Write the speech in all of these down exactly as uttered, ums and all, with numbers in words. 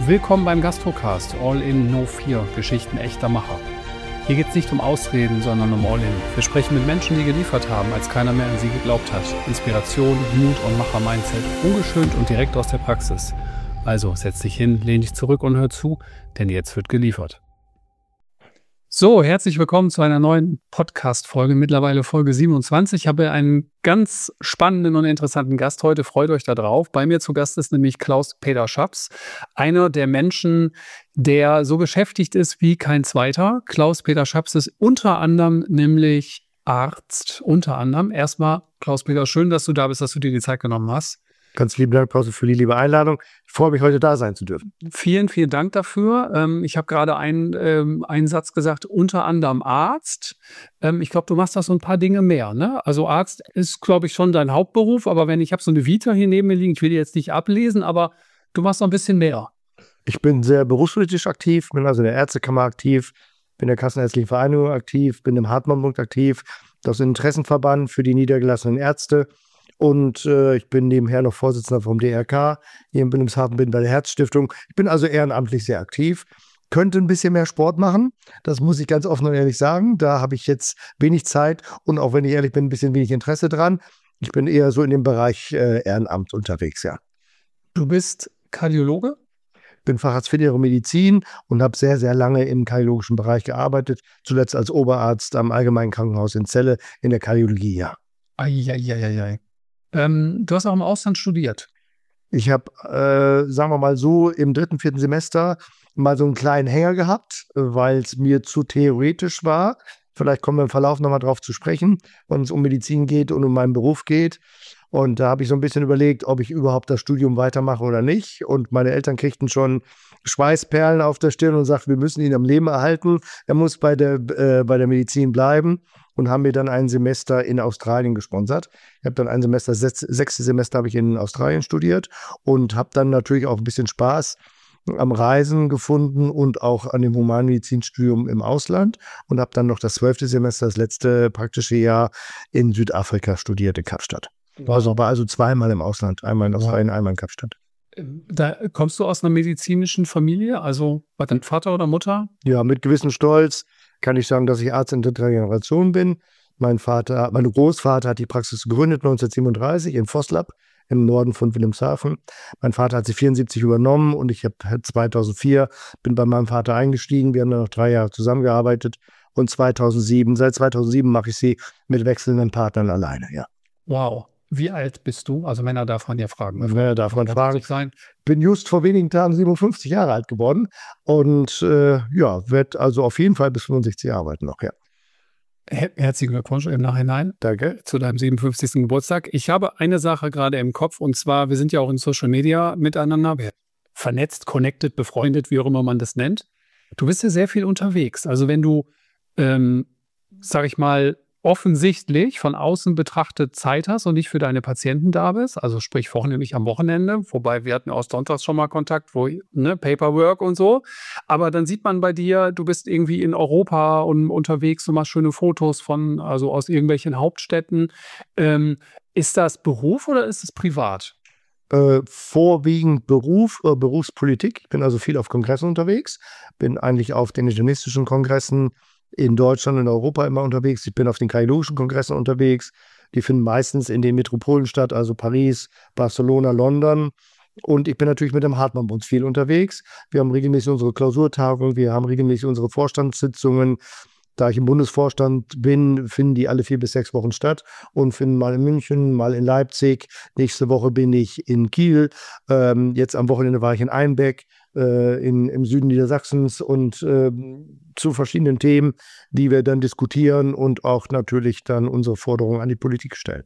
Willkommen beim Gastrocast, All in No vier, Geschichten echter Macher. Hier geht es nicht um Ausreden, sondern um All in. Wir sprechen mit Menschen, die geliefert haben, als keiner mehr an sie geglaubt hat. Inspiration, Mut und Macher-Mindset, ungeschönt und direkt aus der Praxis. Also setz dich hin, lehn dich zurück und hör zu, denn jetzt wird geliefert. So, herzlich willkommen zu einer neuen Podcast-Folge, mittlerweile Folge siebenundzwanzig. Ich habe einen ganz spannenden und interessanten Gast heute, freut euch da drauf. Bei mir zu Gast ist nämlich Klaus-Peter Schaps, einer der Menschen, der so beschäftigt ist wie kein zweiter. Klaus-Peter Schaps ist unter anderem nämlich Arzt, unter anderem. Erstmal, Klaus-Peter, schön, dass du da bist, dass du dir die Zeit genommen hast. Ganz lieben Dank, Klaus, für die liebe Einladung. Ich freue mich, heute da sein zu dürfen. Vielen, vielen Dank dafür. Ähm, ich habe gerade einen, ähm, einen Satz gesagt, unter anderem Arzt. Ähm, ich glaube, du machst da so ein paar Dinge mehr, ne? Also Arzt ist, glaube ich, schon dein Hauptberuf, aber wenn ich habe so eine Vita hier neben mir liegen, ich will die jetzt nicht ablesen, aber du machst noch ein bisschen mehr. Ich bin sehr berufspolitisch aktiv, bin also in der Ärztekammer aktiv, bin in der Kassenärztlichen Vereinigung aktiv, bin im Hartmann-Bund aktiv, das ist ein Interessenverband für die niedergelassenen Ärzte. Und äh, ich bin nebenher noch Vorsitzender vom D R K hier in Wilhelmshaven, bin bei der Herzstiftung. Ich bin also ehrenamtlich sehr aktiv, könnte ein bisschen mehr Sport machen, das muss ich ganz offen und ehrlich sagen. Da habe ich jetzt wenig Zeit und auch wenn ich ehrlich bin, ein bisschen wenig Interesse dran. Ich bin eher so in dem Bereich äh, Ehrenamt unterwegs, ja. Du bist Kardiologe? Bin Facharzt für Innere Medizin und habe sehr, sehr lange im kardiologischen Bereich gearbeitet. Zuletzt als Oberarzt am Allgemeinen Krankenhaus in Celle in der Kardiologie, ja. Eieieiei. Ähm, du hast auch im Ausland studiert. Ich habe, äh, sagen wir mal so, im dritten, vierten Semester mal so einen kleinen Hänger gehabt, weil es mir zu theoretisch war. Vielleicht kommen wir im Verlauf nochmal drauf zu sprechen, wenn es um Medizin geht und um meinen Beruf geht. Und da habe ich so ein bisschen überlegt, ob ich überhaupt das Studium weitermache oder nicht. Und meine Eltern kriegten schon Schweißperlen auf der Stirn und sagten, wir müssen ihn am Leben erhalten. Er muss bei der, äh, bei der Medizin bleiben. Und haben mir dann ein Semester in Australien gesponsert. Ich habe dann ein Semester, sechs, sechste Semester habe ich in Australien studiert und habe dann natürlich auch ein bisschen Spaß am Reisen gefunden und auch an dem Humanmedizinstudium im Ausland und habe dann noch das zwölfte Semester, das letzte praktische Jahr in Südafrika studiert, in Kapstadt. War also, war also zweimal im Ausland, einmal in Australien, einmal in Kapstadt. Da kommst du aus einer medizinischen Familie, also war dein Vater oder Mutter? Ja, mit gewissem Stolz kann ich sagen, dass ich Arzt in dritter Generation bin. Mein Vater, mein Großvater hat die Praxis gegründet neunzehnhundertsiebenunddreißig in Vosslab im Norden von Wilhelmshaven. Mein Vater hat sie vierundsiebzig übernommen und ich habe zweitausendvier bin bei meinem Vater eingestiegen. Wir haben dann noch drei Jahre zusammengearbeitet und zweitausendsieben, seit zweitausendsieben mache ich sie mit wechselnden Partnern alleine, ja. Wow. Wie alt bist du? Also Männer darf man ja fragen. Männer darf man fragen. Sein. Bin just vor wenigen Tagen siebenundfünfzig Jahre alt geworden und äh, ja, werde also auf jeden Fall bis fünfundsechzig arbeiten noch, ja. Her- Herzlichen Glückwunsch im Nachhinein. Danke. Zu deinem siebenundfünfzigsten Geburtstag. Ich habe eine Sache gerade im Kopf und zwar, wir sind ja auch in Social Media miteinander, wir vernetzt, connected, befreundet, wie auch immer man das nennt. Du bist ja sehr viel unterwegs. Also wenn du, ähm, sag ich mal, offensichtlich von außen betrachtet Zeit hast und nicht für deine Patienten da bist, also sprich vornehmlich am Wochenende, wobei wir hatten auch sonntags schon mal Kontakt, wo, ne, Paperwork und so, aber dann sieht man bei dir, du bist irgendwie in Europa und unterwegs, du machst schöne Fotos von, also aus irgendwelchen Hauptstädten. Ähm, ist das Beruf oder ist es privat? Äh, vorwiegend Beruf, äh, Berufspolitik. Ich bin also viel auf Kongressen unterwegs, bin eigentlich auf den internistischen Kongressen in Deutschland und Europa immer unterwegs. Ich bin auf den kardiologischen Kongressen unterwegs. Die finden meistens in den Metropolen statt, also Paris, Barcelona, London. Und ich bin natürlich mit dem Hartmann-Bund viel unterwegs. Wir haben regelmäßig unsere Klausurtagung, wir haben regelmäßig unsere Vorstandssitzungen. Da ich im Bundesvorstand bin, finden die alle vier bis sechs Wochen statt und finden mal in München, mal in Leipzig. Nächste Woche bin ich in Kiel. Ähm, jetzt am Wochenende war ich in Einbeck äh, in, im Süden Niedersachsens und äh, zu verschiedenen Themen, die wir dann diskutieren und auch natürlich dann unsere Forderungen an die Politik stellen.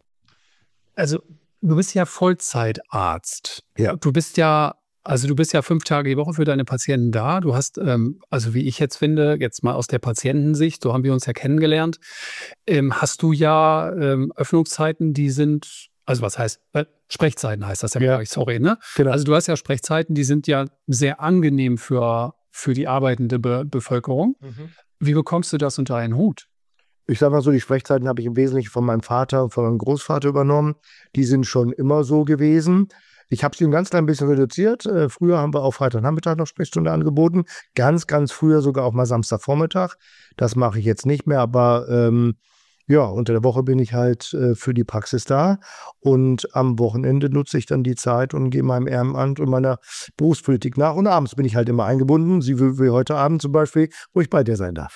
Also du bist ja Vollzeitarzt. Ja. Du bist ja Also du bist ja fünf Tage die Woche für deine Patienten da. Du hast, ähm, also wie ich jetzt finde, jetzt mal aus der Patientensicht, so haben wir uns ja kennengelernt, ähm, hast du ja ähm, Öffnungszeiten, die sind, also was heißt, äh, Sprechzeiten heißt das ja, Ja. gar nicht, sorry, ne? Genau. Also du hast ja Sprechzeiten, die sind ja sehr angenehm für, für die arbeitende Be- Bevölkerung. Mhm. Wie bekommst du das unter einen Hut? Ich sage mal so, die Sprechzeiten habe ich im Wesentlichen von meinem Vater und von meinem Großvater übernommen. Die sind schon immer so gewesen. Ich habe sie ein ganz klein bisschen reduziert. Äh, früher haben wir auch Freitagnachmittag noch Sprechstunde angeboten. Ganz, ganz früher sogar auch mal Samstagvormittag. Das mache ich jetzt nicht mehr, aber ähm, ja, unter der Woche bin ich halt äh, für die Praxis da und am Wochenende nutze ich dann die Zeit und gehe meinem Ehrenamt und meiner Berufspolitik nach und abends bin ich halt immer eingebunden, sie wie heute Abend zum Beispiel, wo ich bei dir sein darf.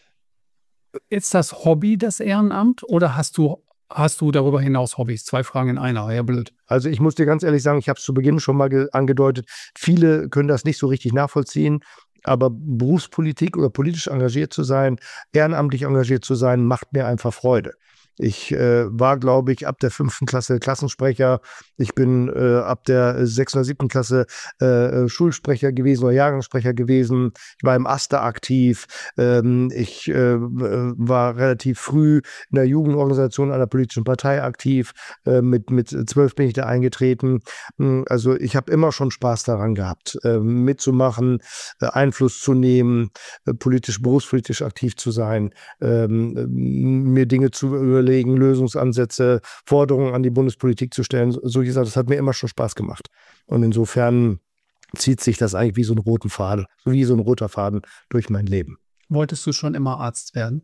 Ist das Hobby das Ehrenamt oder hast du, hast du darüber hinaus Hobbys? Zwei Fragen in einer, ja blöd. Also ich muss dir ganz ehrlich sagen, ich habe es zu Beginn schon mal angedeutet, viele können das nicht so richtig nachvollziehen. Aber Berufspolitik oder politisch engagiert zu sein, ehrenamtlich engagiert zu sein, macht mir einfach Freude. Ich äh, war, glaube ich, ab der fünften Klasse Klassensprecher. Ich bin äh, ab der sechsten oder siebten Klasse äh, Schulsprecher gewesen oder Jahrgangssprecher gewesen. Ich war im AStA aktiv. Ähm, ich äh, war relativ früh in der Jugendorganisation einer politischen Partei aktiv. Äh, mit, mit zwölf bin ich da eingetreten. Also ich habe immer schon Spaß daran gehabt, äh, mitzumachen, äh, Einfluss zu nehmen, äh, politisch, berufspolitisch aktiv zu sein, äh, mir Dinge zu überlegen, Lösungsansätze, Forderungen an die Bundespolitik zu stellen. Solche Sachen, das hat mir immer schon Spaß gemacht. Und insofern zieht sich das eigentlich wie so ein roten Faden, wie so ein roter Faden durch mein Leben. Wolltest du schon immer Arzt werden?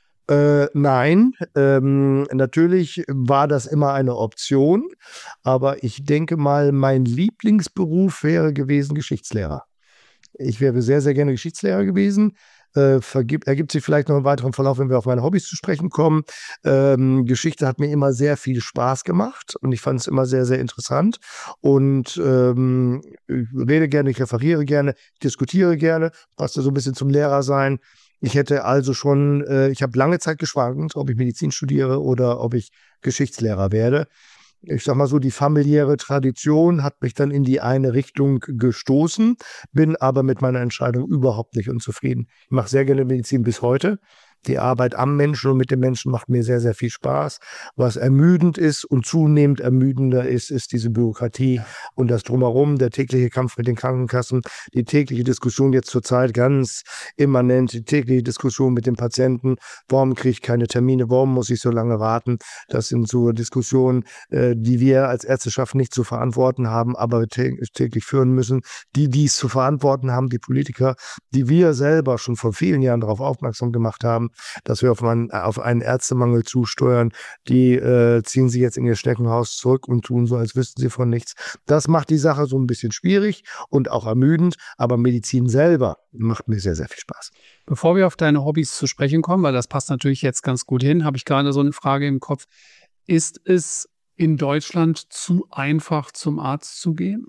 Äh, nein, ähm, natürlich war das immer eine Option, aber ich denke mal, mein Lieblingsberuf wäre gewesen Geschichtslehrer. Ich wäre sehr, sehr gerne Geschichtslehrer gewesen. Äh, vergibt, ergibt sich vielleicht noch einen weiteren Verlauf, wenn wir auf meine Hobbys zu sprechen kommen. Ähm, Geschichte hat mir immer sehr viel Spaß gemacht und ich fand es immer sehr, sehr interessant. Und ähm, ich rede gerne, ich referiere gerne, ich diskutiere gerne, passt so ein bisschen zum Lehrer sein. Ich hätte also schon, äh, ich habe lange Zeit geschwankt, ob ich Medizin studiere oder ob ich Geschichtslehrer werde. Ich sag mal so, die familiäre Tradition hat mich dann in die eine Richtung gestoßen, bin aber mit meiner Entscheidung überhaupt nicht unzufrieden. Ich mache sehr gerne Medizin bis heute. Die Arbeit am Menschen und mit dem Menschen macht mir sehr, sehr viel Spaß. Was ermüdend ist und zunehmend ermüdender ist, ist diese Bürokratie und das Drumherum, der tägliche Kampf mit den Krankenkassen, die tägliche Diskussion jetzt zurzeit ganz immanent, die tägliche Diskussion mit den Patienten. Warum kriege ich keine Termine? Warum muss ich so lange warten? Das sind so Diskussionen, die wir als Ärzteschaft nicht zu verantworten haben, aber täglich führen müssen. Die, die es zu verantworten haben, die Politiker, die wir selber schon vor vielen Jahren darauf aufmerksam gemacht haben, dass wir auf einen, auf einen Ärztemangel zusteuern, die äh, ziehen sich jetzt in ihr Schneckenhaus zurück und tun so, als wüssten sie von nichts. Das macht die Sache so ein bisschen schwierig und auch ermüdend, aber Medizin selber macht mir sehr, sehr viel Spaß. Bevor wir auf deine Hobbys zu sprechen kommen, weil das passt natürlich jetzt ganz gut hin, habe ich gerade so eine Frage im Kopf. Ist es in Deutschland zu einfach, zum Arzt zu gehen?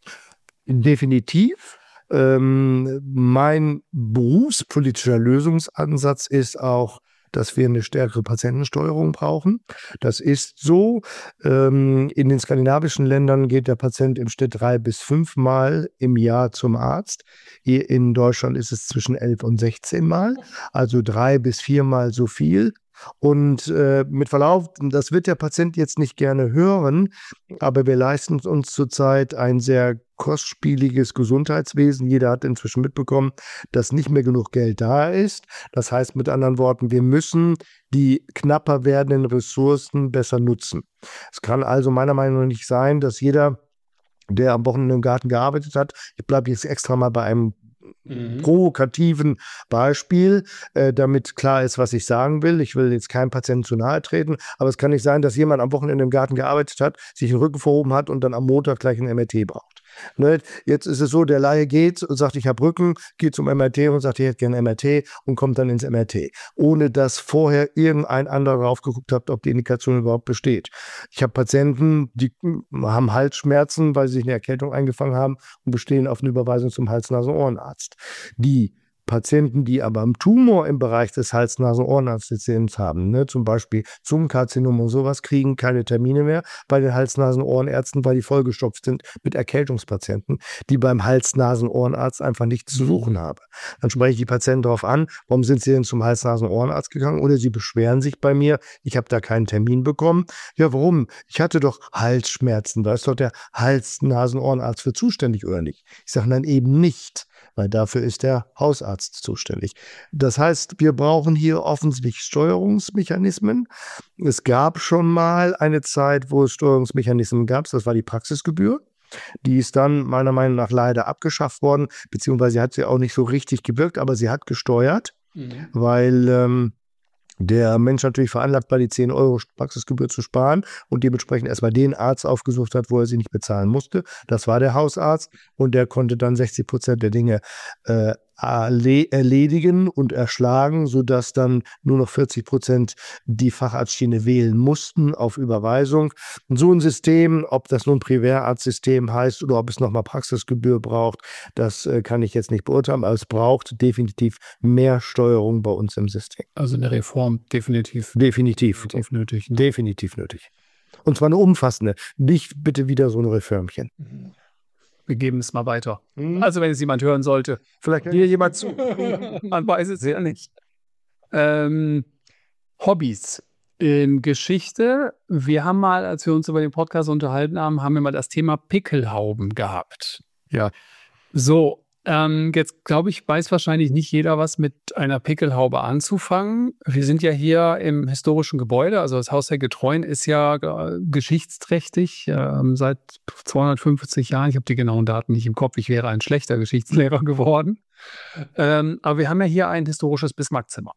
Definitiv. Ähm, mein berufspolitischer Lösungsansatz ist auch, dass wir eine stärkere Patientensteuerung brauchen. Das ist so. Ähm, in den skandinavischen Ländern geht der Patient im Schnitt drei bis fünf Mal im Jahr zum Arzt. Hier in Deutschland ist es zwischen elf und sechzehn Mal, also drei bis viermal so viel. Und äh, mit Verlaub, das wird der Patient jetzt nicht gerne hören, aber wir leisten uns zurzeit ein sehr kostspieliges Gesundheitswesen. Jeder hat inzwischen mitbekommen, dass nicht mehr genug Geld da ist. Das heißt mit anderen Worten, wir müssen die knapper werdenden Ressourcen besser nutzen. Es kann also meiner Meinung nach nicht sein, dass jeder, der am Wochenende im Garten gearbeitet hat, ich bleibe jetzt extra mal bei einem Mhm. provokativen Beispiel, äh, damit klar ist, was ich sagen will. Ich will jetzt keinem Patienten zu nahe treten, aber es kann nicht sein, dass jemand am Wochenende im Garten gearbeitet hat, sich den Rücken verhoben hat und dann am Montag gleich ein M R T braucht. Ne? Jetzt ist es so, der Laie geht und sagt, ich habe Rücken, geht zum M R T und sagt, ich hätte gerne M R T und kommt dann ins M R T, ohne dass vorher irgendein anderer drauf geguckt hat, ob die Indikation überhaupt besteht. Ich habe Patienten, die haben Halsschmerzen, weil sie sich eine Erkältung eingefangen haben und bestehen auf eine Überweisung zum Hals-Nasen-Ohrenarzt. Die Patienten, die aber einen Tumor im Bereich des Hals-Nasen-Ohrenarzt-Systems haben, ne, zum Beispiel Zungenkarzinom und sowas, kriegen keine Termine mehr bei den Hals-Nasen-Ohrenärzten, weil die vollgestopft sind mit Erkältungspatienten, die beim Hals-Nasen-Ohrenarzt einfach nichts zu suchen haben. Dann spreche ich die Patienten darauf an, warum sind sie denn zum Hals-Nasen-Ohrenarzt gegangen oder sie beschweren sich bei mir, ich habe da keinen Termin bekommen. Ja, warum? Ich hatte doch Halsschmerzen, da ist doch der Hals-Nasen-Ohrenarzt für zuständig oder nicht? Ich sage dann eben nicht, weil dafür ist der Hausarzt zuständig. Das heißt, wir brauchen hier offensichtlich Steuerungsmechanismen. Es gab schon mal eine Zeit, wo es Steuerungsmechanismen gab, das war die Praxisgebühr. Die ist dann meiner Meinung nach leider abgeschafft worden, beziehungsweise hat sie auch nicht so richtig gewirkt, aber sie hat gesteuert, mhm. weil ähm, der Mensch natürlich veranlagt war, die zehn Euro Praxisgebühr zu sparen und dementsprechend erstmal den Arzt aufgesucht hat, wo er sie nicht bezahlen musste. Das war der Hausarzt und der konnte dann sechzig Prozent der Dinge äh, erledigen und erschlagen, sodass dann nur noch vierzig Prozent die Facharztschiene wählen mussten auf Überweisung. Und so ein System, ob das nun Primärarztsystem heißt oder ob es nochmal Praxisgebühr braucht, das äh, kann ich jetzt nicht beurteilen, aber es braucht definitiv mehr Steuerung bei uns im System. Also eine Reform definitiv. Definitiv. Definitiv nötig. Ne? Definitiv nötig. Und zwar eine umfassende, nicht bitte wieder so ein Reformchen. Mhm. Wir geben es mal weiter. Hm. Also wenn es jemand hören sollte. Vielleicht hier jemand zu. Man weiß es ja nicht. Ähm, Hobbys in Geschichte. Wir haben mal, als wir uns über den Podcast unterhalten haben, haben wir mal das Thema Pickelhauben gehabt. Ja. So, ähm, jetzt glaube ich, weiß wahrscheinlich nicht jeder was mit einer Pickelhaube anzufangen. Wir sind ja hier im historischen Gebäude, also das Haus der Getreuen ist ja äh, geschichtsträchtig äh, seit zweihundertfünfzig Jahren. Ich habe die genauen Daten nicht im Kopf, ich wäre ein schlechter Geschichtslehrer geworden. Ähm, aber wir haben ja hier ein historisches Bismarck-Zimmer,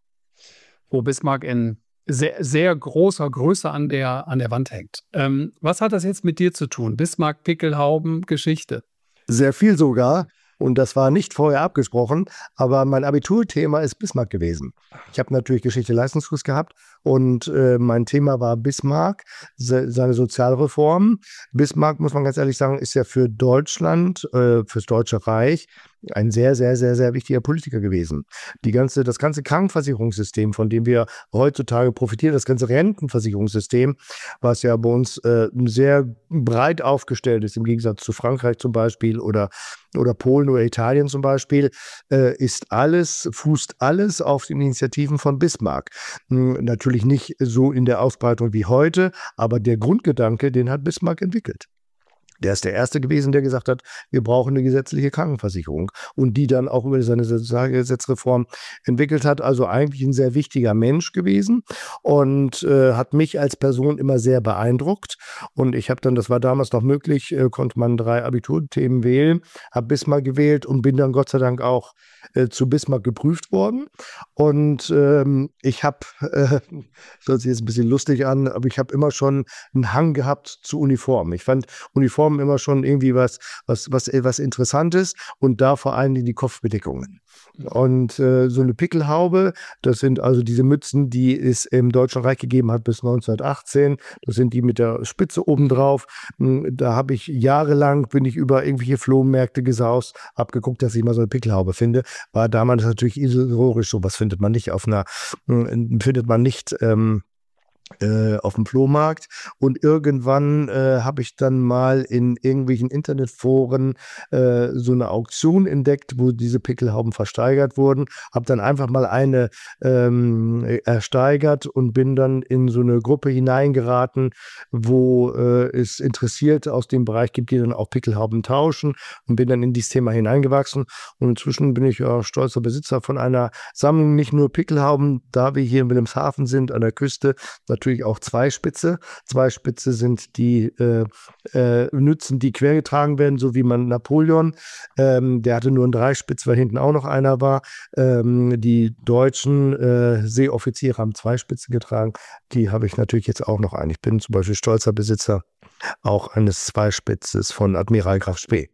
wo Bismarck in sehr, sehr großer Größe an der, an der Wand hängt. Ähm, was hat das jetzt mit dir zu tun? Bismarck, Pickelhauben, Geschichte? Sehr viel sogar. Und das war nicht vorher abgesprochen, aber mein Abiturthema ist Bismarck gewesen. Ich habe natürlich Geschichte-Leistungskurs gehabt und äh, mein Thema war Bismarck, se seine Sozialreform. Bismarck, muss man ganz ehrlich sagen, ist ja für Deutschland, äh, fürs Deutsche Reich, ein sehr, sehr, sehr, sehr wichtiger Politiker gewesen. Die ganze, das ganze Krankenversicherungssystem, von dem wir heutzutage profitieren, das ganze Rentenversicherungssystem, was ja bei uns äh, sehr breit aufgestellt ist, im Gegensatz zu Frankreich zum Beispiel oder, oder Polen oder Italien zum Beispiel, äh, ist alles, fußt alles auf den Initiativen von Bismarck. Hm, natürlich nicht so in der Ausbreitung wie heute, aber der Grundgedanke, den hat Bismarck entwickelt. Der ist der Erste gewesen, der gesagt hat, wir brauchen eine gesetzliche Krankenversicherung und die dann auch über seine Sozialgesetzreform entwickelt hat. Also eigentlich ein sehr wichtiger Mensch gewesen und äh, hat mich als Person immer sehr beeindruckt. Und ich habe dann, das war damals noch möglich, äh, konnte man drei Abiturthemen wählen, habe Bismarck gewählt und bin dann Gott sei Dank auch äh, zu Bismarck geprüft worden. Und ähm, ich habe, äh, das hört sich jetzt ein bisschen lustig an, aber ich habe immer schon einen Hang gehabt zu Uniformen. Ich fand Uniformen immer schon irgendwie was, was, was, was Interessantes und da vor allem die Kopfbedeckungen. Und äh, so eine Pickelhaube, das sind also diese Mützen, die es im Deutschen Reich gegeben hat bis neunzehnhundertachtzehn. Das sind die mit der Spitze obendrauf. Da habe ich jahrelang, bin ich über irgendwelche Flohmärkte gesaust, habe geguckt, dass ich mal so eine Pickelhaube finde. War damals natürlich illusorisch, sowas findet man nicht auf einer, findet man nicht ähm, Äh, auf dem Flohmarkt und irgendwann äh, habe ich dann mal in irgendwelchen Internetforen äh, so eine Auktion entdeckt, wo diese Pickelhauben versteigert wurden, habe dann einfach mal eine ähm, ersteigert und bin dann in so eine Gruppe hineingeraten, wo äh, es Interessierte aus dem Bereich gibt, die dann auch Pickelhauben tauschen und bin dann in dieses Thema hineingewachsen und inzwischen bin ich ja stolzer Besitzer von einer Sammlung, nicht nur Pickelhauben, da wir hier in Wilhelmshaven sind, an der Küste, natürlich auch Zweispitze. Zweispitze sind die äh, äh, Nützen, die quer getragen werden, so wie man Napoleon, ähm, der hatte nur einen Dreispitz, weil hinten auch noch einer war. Ähm, die deutschen äh, Seeoffiziere haben Zweispitze getragen. Die habe ich natürlich jetzt auch noch ein. Ich bin zum Beispiel stolzer Besitzer auch eines Zweispitzes von Admiral Graf Spee.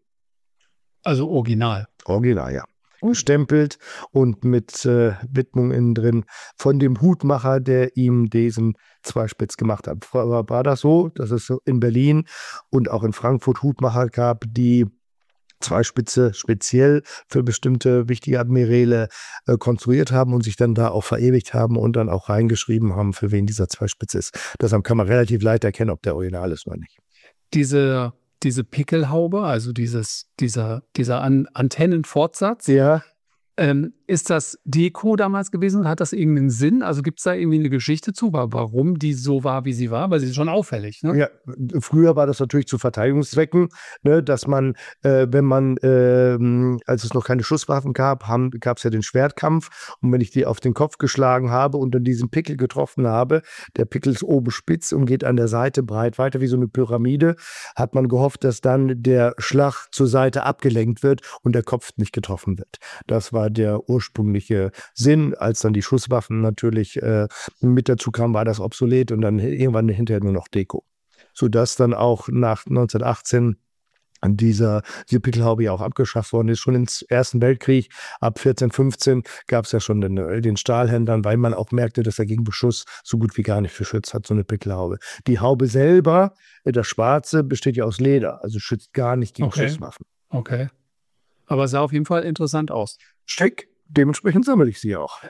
Also original. Original, ja. Gestempelt und mit äh, Widmung innen drin von dem Hutmacher, der ihm diesen Zweispitz gemacht hat. War, war das so, dass es in Berlin und auch in Frankfurt Hutmacher gab, die Zweispitze speziell für bestimmte wichtige Admiräle äh, konstruiert haben und sich dann da auch verewigt haben und dann auch reingeschrieben haben, für wen dieser Zweispitze ist. Deshalb kann man relativ leicht erkennen, ob der original ist oder nicht. Diese Diese Pickelhaube, also dieses, dieser, dieser An Antennenfortsatz, ja. ähm, ist das Deko damals gewesen? Hat das irgendeinen Sinn? Also gibt es da irgendwie eine Geschichte zu, warum die so war, wie sie war? Weil sie ist schon auffällig, ne? Ja, früher war das natürlich zu Verteidigungszwecken, ne, dass man, äh, wenn man, äh, als es noch keine Schusswaffen gab, gab es ja den Schwertkampf. Und wenn ich die auf den Kopf geschlagen habe und dann diesen Pickel getroffen habe, der Pickel ist oben spitz und geht an der Seite breit weiter wie so eine Pyramide, hat man gehofft, dass dann der Schlag zur Seite abgelenkt wird und der Kopf nicht getroffen wird. Das war der ursprüngliche Sinn. Als dann die Schusswaffen natürlich äh, mit dazu kamen, war das obsolet und dann irgendwann hinterher nur noch Deko. Sodass dann auch nach neunzehnhundertachtzehn an dieser diese Pickelhaube ja auch abgeschafft worden ist. Schon im Ersten Weltkrieg, ab vierzehn, fünfzehn, gab es ja schon den, den Stahlhändlern, weil man auch merkte, dass er gegen Beschuss so gut wie gar nicht geschützt hat, so eine Pickelhaube. Die Haube selber, das Schwarze, besteht ja aus Leder, also schützt gar nicht gegen Okay. Schusswaffen. Okay. Aber sah auf jeden Fall interessant aus. Schick, dementsprechend sammle ich sie auch.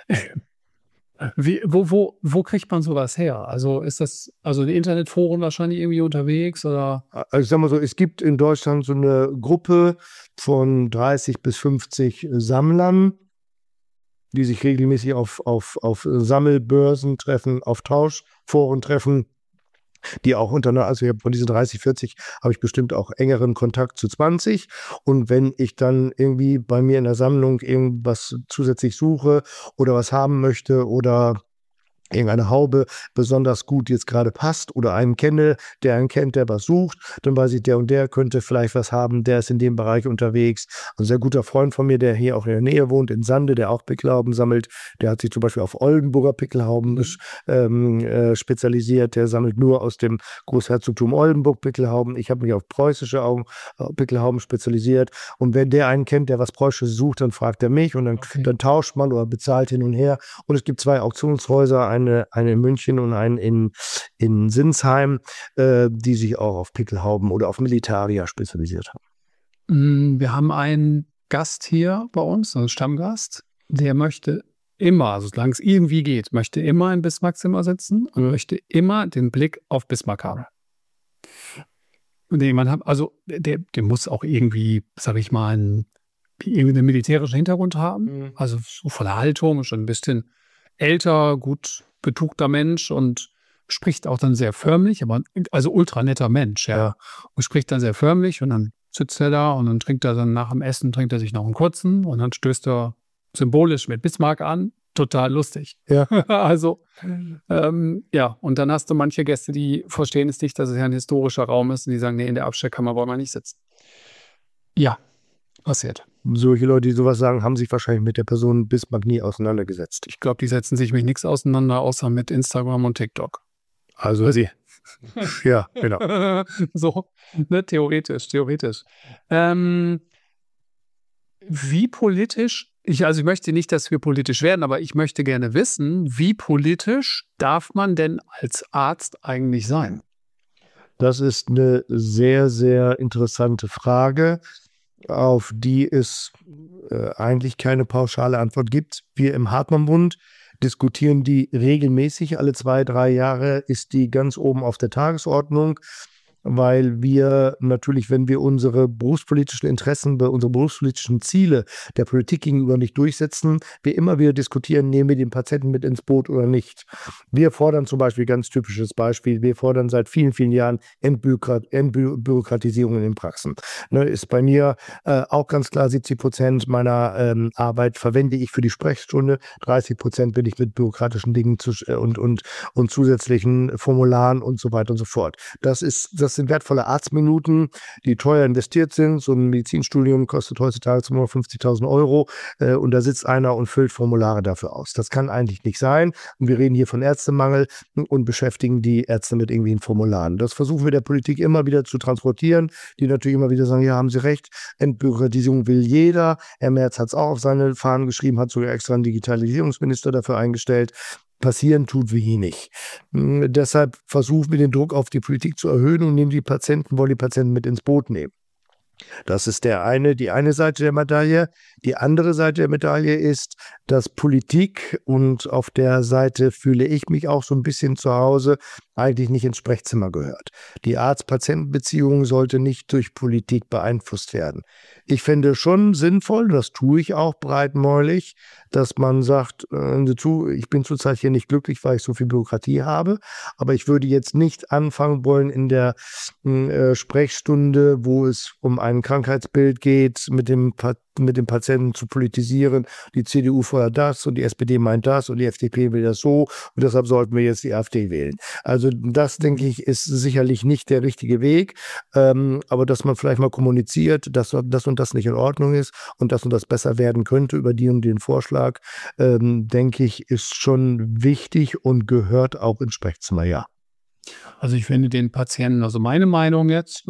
Wie, wo, wo, wo kriegt man sowas her? Also ist das, also die Internetforen wahrscheinlich irgendwie unterwegs oder? Also ich sag mal so, es gibt in Deutschland so eine Gruppe von dreißig bis fünfzig Sammlern, die sich regelmäßig auf, auf, auf Sammelbörsen treffen, auf Tauschforen treffen, die auch untereinander, also ich hab von diesen dreißig, vierzig habe ich bestimmt auch engeren Kontakt zu zwanzig. Und wenn ich dann irgendwie bei mir in der Sammlung irgendwas zusätzlich suche oder was haben möchte oder irgendeine Haube besonders gut jetzt gerade passt oder einen kenne, der einen kennt, der was sucht, dann weiß ich, der und der könnte vielleicht was haben, der ist in dem Bereich unterwegs. Ein sehr guter Freund von mir, der hier auch in der Nähe wohnt, in Sande, der auch Pickelhauben sammelt, der hat sich zum Beispiel auf Oldenburger Pickelhauben mhm. ähm, äh, spezialisiert, der sammelt nur aus dem Großherzogtum Oldenburg Pickelhauben. Ich habe mich auf preußische Augen, äh, Pickelhauben spezialisiert und wenn der einen kennt, der was Preußisches sucht, dann fragt er mich und dann, okay. dann tauscht man oder bezahlt hin und her und es gibt zwei Auktionshäuser, ein Eine, eine in München und einen in, in Sinsheim, äh, die sich auch auf Pickelhauben oder auf Militaria spezialisiert haben. Wir haben einen Gast hier bei uns, einen Stammgast, der möchte immer, solange es irgendwie geht, möchte immer im Bismarck-Zimmer sitzen und möchte immer den Blick auf Bismarck haben. Und jemand hat, also der, der muss auch irgendwie, sag ich mal, einen, irgendwie einen militärischen Hintergrund haben, mhm. also so von der Haltung, schon ein bisschen älter, gut betuchter Mensch und spricht auch dann sehr förmlich, aber also ultra netter Mensch, ja. ja. Und spricht dann sehr förmlich und dann sitzt er da und dann trinkt er dann nach dem Essen, trinkt er sich noch einen kurzen und dann stößt er symbolisch mit Bismarck an. Total lustig. Ja. Also, ähm, ja, und dann hast du manche Gäste, die verstehen es nicht, dass es ja ein historischer Raum ist und die sagen, nee, in der Abstellkammer wollen wir nicht sitzen. Ja, passiert. Solche Leute, die sowas sagen, haben sich wahrscheinlich mit der Person Bismarck nie auseinandergesetzt. Ich glaube, die setzen sich mit nichts auseinander, außer mit Instagram und TikTok. Also sie. Ja, genau. So, ne, theoretisch, theoretisch. Ähm, wie politisch, ich, also ich möchte nicht, dass wir politisch werden, aber ich möchte gerne wissen, wie politisch darf man denn als Arzt eigentlich sein? Das ist eine sehr, sehr interessante Frage, auf die es äh, eigentlich keine pauschale Antwort gibt. Wir im Hartmann-Bund diskutieren die regelmäßig. Alle zwei, drei Jahre ist die ganz oben auf der Tagesordnung, weil wir natürlich, wenn wir unsere berufspolitischen Interessen, unsere berufspolitischen Ziele der Politik gegenüber nicht durchsetzen, wir immer wieder diskutieren, nehmen wir den Patienten mit ins Boot oder nicht. Wir fordern zum Beispiel, ganz typisches Beispiel, wir fordern seit vielen, vielen Jahren Entbürokrat- Entbürokratisierung in den Praxen. Ne, ist bei mir äh, auch ganz klar, siebzig Prozent meiner ähm, Arbeit verwende ich für die Sprechstunde, dreißig Prozent bin ich mit bürokratischen Dingen zu, äh, und, und, und zusätzlichen Formularen und so weiter und so fort. Das ist das Das sind wertvolle Arztminuten, die teuer investiert sind. So ein Medizinstudium kostet heutzutage zweihundertfünfzigtausend Euro äh, und da sitzt einer und füllt Formulare dafür aus. Das kann eigentlich nicht sein. Und wir reden hier von Ärztemangel und beschäftigen die Ärzte mit irgendwelchen Formularen. Das versuchen wir der Politik immer wieder zu transportieren, die natürlich immer wieder sagen, ja, haben Sie recht, Entbürokratisierung will jeder. Herr Merz hat es auch auf seine Fahnen geschrieben, hat sogar extra einen Digitalisierungsminister dafür eingestellt. Passieren tut wenig. Deshalb versuchen wir den Druck auf die Politik zu erhöhen und nehmen die Patienten, wollen die Patienten mit ins Boot nehmen. Das ist der eine, die eine Seite der Medaille. Die andere Seite der Medaille ist, dass Politik, und auf der Seite fühle ich mich auch so ein bisschen zu Hause, eigentlich nicht ins Sprechzimmer gehört. Die Arzt-Patienten-Beziehung sollte nicht durch Politik beeinflusst werden. Ich finde schon sinnvoll, das tue ich auch breitmäulig, dass man sagt, äh, ich bin zurzeit hier nicht glücklich, weil ich so viel Bürokratie habe, aber ich würde jetzt nicht anfangen wollen in der äh, Sprechstunde, wo es um ein Krankheitsbild geht, mit dem, mit dem Patienten zu politisieren. Die C D U fordert das und die S P D meint das und die F D P will das so und deshalb sollten wir jetzt die AfD wählen. Also das, denke ich, ist sicherlich nicht der richtige Weg, ähm, aber dass man vielleicht mal kommuniziert, dass das und das nicht in Ordnung ist und das und das besser werden könnte über die und den Vorschlag, ähm, denke ich, ist schon wichtig und gehört auch ins Sprechzimmer, ja. Also ich finde den Patienten, also meine Meinung jetzt,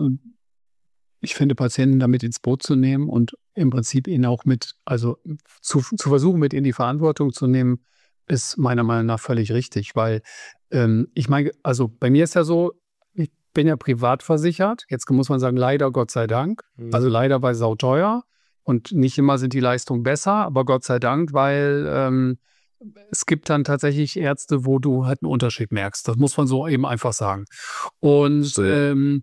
ich finde Patienten damit ins Boot zu nehmen und im Prinzip ihn auch mit, also zu, zu versuchen, mit in die Verantwortung zu nehmen, ist meiner Meinung nach völlig richtig, weil ähm, ich meine, also bei mir ist ja so, ich bin ja privat versichert, jetzt muss man sagen, leider, Gott sei Dank, mhm. also leider, weil sauteuer und nicht immer sind die Leistungen besser, aber Gott sei Dank, weil ähm, es gibt dann tatsächlich Ärzte, wo du halt einen Unterschied merkst. Das muss man so eben einfach sagen. Und so, ähm,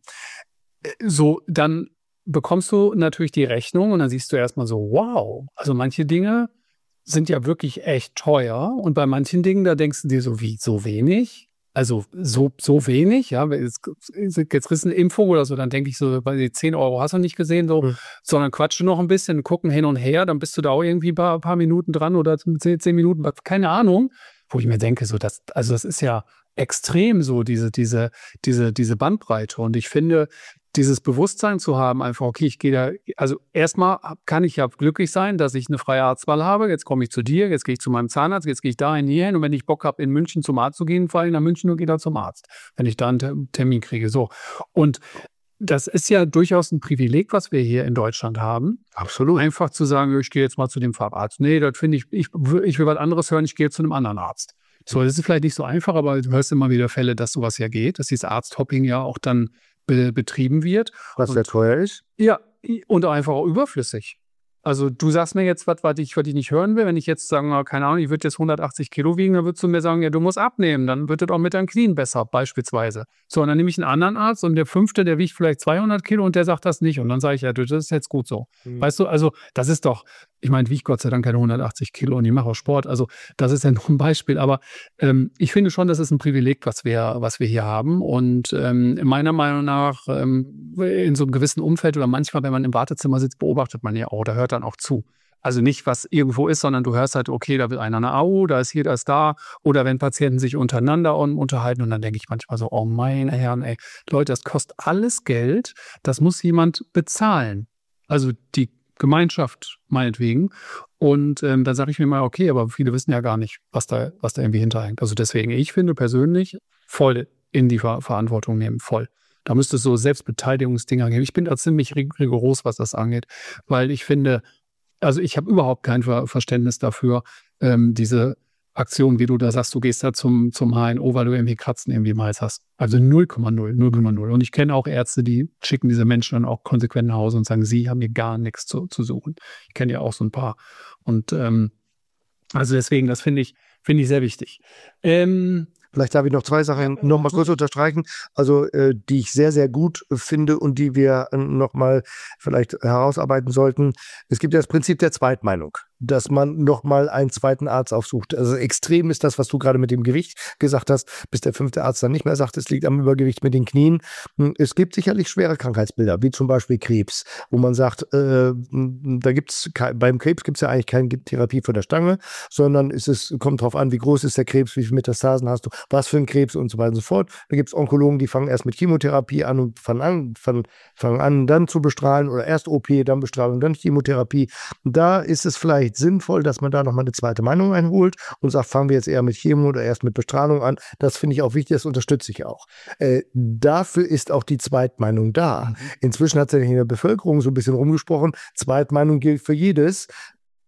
so dann bekommst du natürlich die Rechnung und dann siehst du erstmal so, wow, also manche Dinge sind ja wirklich echt teuer und bei manchen Dingen, da denkst du dir so, wie, so wenig? Also so, so wenig, ja, jetzt, jetzt kriegst du eine Impfung oder so, dann denke ich so, weil die zehn Euro hast du nicht gesehen, so, mhm. sondern quatsche noch ein bisschen, gucken hin und her, dann bist du da auch irgendwie ein paar, paar Minuten dran oder zehn, zehn Minuten, keine Ahnung, wo ich mir denke, so, das, also das ist ja extrem so, diese, diese, diese, diese Bandbreite und ich finde, dieses Bewusstsein zu haben, einfach, okay, ich gehe da, also erstmal kann ich ja glücklich sein, dass ich eine freie Arztwahl habe. Jetzt komme ich zu dir, jetzt gehe ich zu meinem Zahnarzt, jetzt gehe ich dahin, hierhin. Und wenn ich Bock habe, in München zum Arzt zu gehen, fahre ich nach München und gehe da zum Arzt, wenn ich da einen Termin kriege. So. Und das ist ja durchaus ein Privileg, was wir hier in Deutschland haben. Absolut. Einfach zu sagen, ich gehe jetzt mal zu dem Facharzt. Nee, das finde ich, ich, ich will was anderes hören, ich gehe zu einem anderen Arzt. So, das ist vielleicht nicht so einfach, aber du hörst immer wieder Fälle, dass sowas ja geht, dass dieses Arzthopping ja auch dann be- betrieben wird. Was sehr teuer ist. Ja, und einfach auch überflüssig. Also du sagst mir jetzt was, was ich, was ich nicht hören will. Wenn ich jetzt sagen, keine Ahnung, ich würde jetzt hundertachtzig Kilo wiegen, dann würdest du mir sagen, ja, du musst abnehmen. Dann wird das auch mit deinen Knien besser, beispielsweise. So, und dann nehme ich einen anderen Arzt und der fünfte, der wiegt vielleicht zweihundert Kilo und der sagt das nicht. Und dann sage ich, ja, das ist jetzt gut so. Mhm. Weißt du, also das ist doch, ich meine, wiege Gott sei Dank keine hundertachtzig Kilo und ich mache auch Sport. Also das ist ja nur ein Beispiel. Aber ähm, ich finde schon, das ist ein Privileg, was wir, was wir hier haben. Und ähm, meiner Meinung nach ähm, in so einem gewissen Umfeld oder manchmal, wenn man im Wartezimmer sitzt, beobachtet man ja auch, da hört dann auch zu. Also nicht, was irgendwo ist, sondern du hörst halt, okay, da will einer eine A U, da ist hier, da ist da. Oder wenn Patienten sich untereinander unterhalten und dann denke ich manchmal so, oh meine Herren, ey, Leute, das kostet alles Geld, das muss jemand bezahlen. Also die Gemeinschaft meinetwegen. Und ähm, dann sage ich mir mal, okay, aber viele wissen ja gar nicht, was da, was da irgendwie hinterhängt. Also deswegen, ich finde persönlich, voll in die Ver- Verantwortung nehmen, voll. Da müsste es so Selbstbeteiligungsdinger geben. Ich bin da ziemlich rigoros, was das angeht, weil ich finde, also ich habe überhaupt kein Ver- Verständnis dafür, ähm, diese Aktion, wie du da sagst, du gehst da zum, zum H N O, weil du irgendwie Kratzen irgendwie im Hals hast. Also null Komma null, null Komma null. Und ich kenne auch Ärzte, die schicken diese Menschen dann auch konsequent nach Hause und sagen, sie haben hier gar nichts zu, zu suchen. Ich kenne ja auch so ein paar. Und ähm, also deswegen, das finde ich, finde ich sehr wichtig. Ähm, Vielleicht darf ich noch zwei Sachen noch mal kurz unterstreichen, also äh, die ich sehr, sehr gut finde und die wir äh, noch mal vielleicht herausarbeiten sollten. Es gibt ja das Prinzip der Zweitmeinung, dass man noch mal einen zweiten Arzt aufsucht. Also extrem ist das, was du gerade mit dem Gewicht gesagt hast, bis der fünfte Arzt dann nicht mehr sagt, es liegt am Übergewicht mit den Knien. Es gibt sicherlich schwere Krankheitsbilder, wie zum Beispiel Krebs, wo man sagt, äh, da gibt's beim Krebs gibt es ja eigentlich keine Therapie von der Stange, sondern es ist, kommt drauf an, wie groß ist der Krebs, wie viele Metastasen hast du, was für ein Krebs und so weiter und so fort. Da gibt es Onkologen, die fangen erst mit Chemotherapie an und fangen an, fangen, fangen an, dann zu bestrahlen oder erst O P, dann Bestrahlung, dann Chemotherapie. Da ist es vielleicht sinnvoll, dass man da nochmal eine zweite Meinung einholt und sagt, fangen wir jetzt eher mit Chemo oder erst mit Bestrahlung an. Das finde ich auch wichtig, das unterstütze ich auch. Äh, dafür ist auch die Zweitmeinung da. Inzwischen hat sich in der Bevölkerung so ein bisschen rumgesprochen, Zweitmeinung gilt für jedes.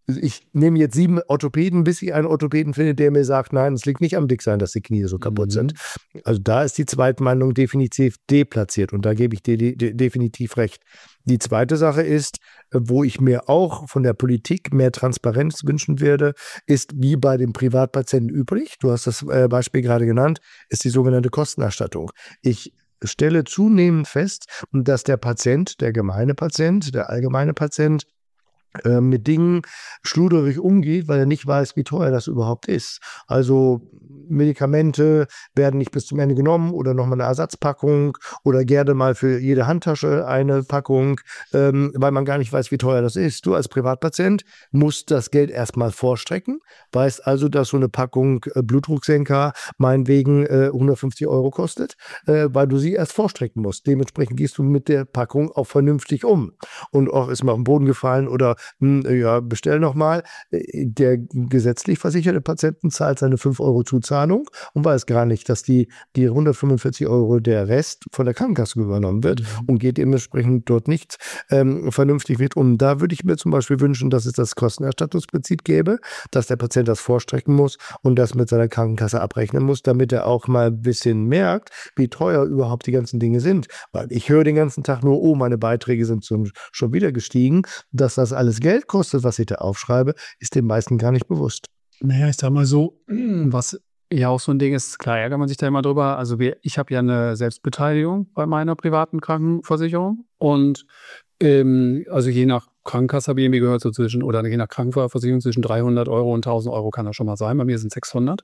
ich nehme jetzt sieben Orthopäden, bis ich einen Orthopäden finde, der mir sagt, nein, es liegt nicht am Dicksein, dass die Knie so kaputt mhm. sind. Also da ist die Zweitmeinung definitiv deplatziert und da gebe ich dir de- de- definitiv recht. Die zweite Sache ist, wo ich mir auch von der Politik mehr Transparenz wünschen werde, ist wie bei den Privatpatienten üblich, du hast das äh, Beispiel gerade genannt, ist die sogenannte Kostenerstattung. Ich stelle zunehmend fest, dass der Patient, der gemeine Patient, der allgemeine Patient, äh, mit Dingen schluderig umgeht, weil er nicht weiß, wie teuer das überhaupt ist. Also Medikamente werden nicht bis zum Ende genommen oder nochmal eine Ersatzpackung oder gerne mal für jede Handtasche eine Packung, ähm, weil man gar nicht weiß, wie teuer das ist. Du als Privatpatient musst das Geld erstmal vorstrecken, weißt also, dass so eine Packung äh, Blutdrucksenker meinetwegen äh, hundertfünfzig Euro kostet, äh, weil du sie erst vorstrecken musst. Dementsprechend gehst du mit der Packung auch vernünftig um. Und auch ist mal auf den Boden gefallen oder hm, ja, bestell nochmal. Der gesetzlich versicherte Patienten zahlt seine fünf Euro Zuzahlung und weiß gar nicht, dass die, die hundertfünfundvierzig Euro der Rest von der Krankenkasse übernommen wird mhm. und geht dementsprechend dort nicht ähm, vernünftig mit um. Da würde ich mir zum Beispiel wünschen, dass es das Kostenerstattungsprinzip gäbe, dass der Patient das vorstrecken muss und das mit seiner Krankenkasse abrechnen muss, damit er auch mal ein bisschen merkt, wie teuer überhaupt die ganzen Dinge sind. Weil ich höre den ganzen Tag nur, oh, meine Beiträge sind zum, schon wieder gestiegen. Dass das alles Geld kostet, was ich da aufschreibe, ist den meisten gar nicht bewusst. Naja, ich sag mal so, was ja auch so ein Ding ist, klar ärgert man sich da immer drüber. Also wir, ich habe ja eine Selbstbeteiligung bei meiner privaten Krankenversicherung und ähm, also je nach Krankenkasse habe ich irgendwie gehört, so zwischen, oder je nach Krankenversicherung zwischen dreihundert Euro und tausend Euro kann das schon mal sein. Bei mir sind es sechshundert.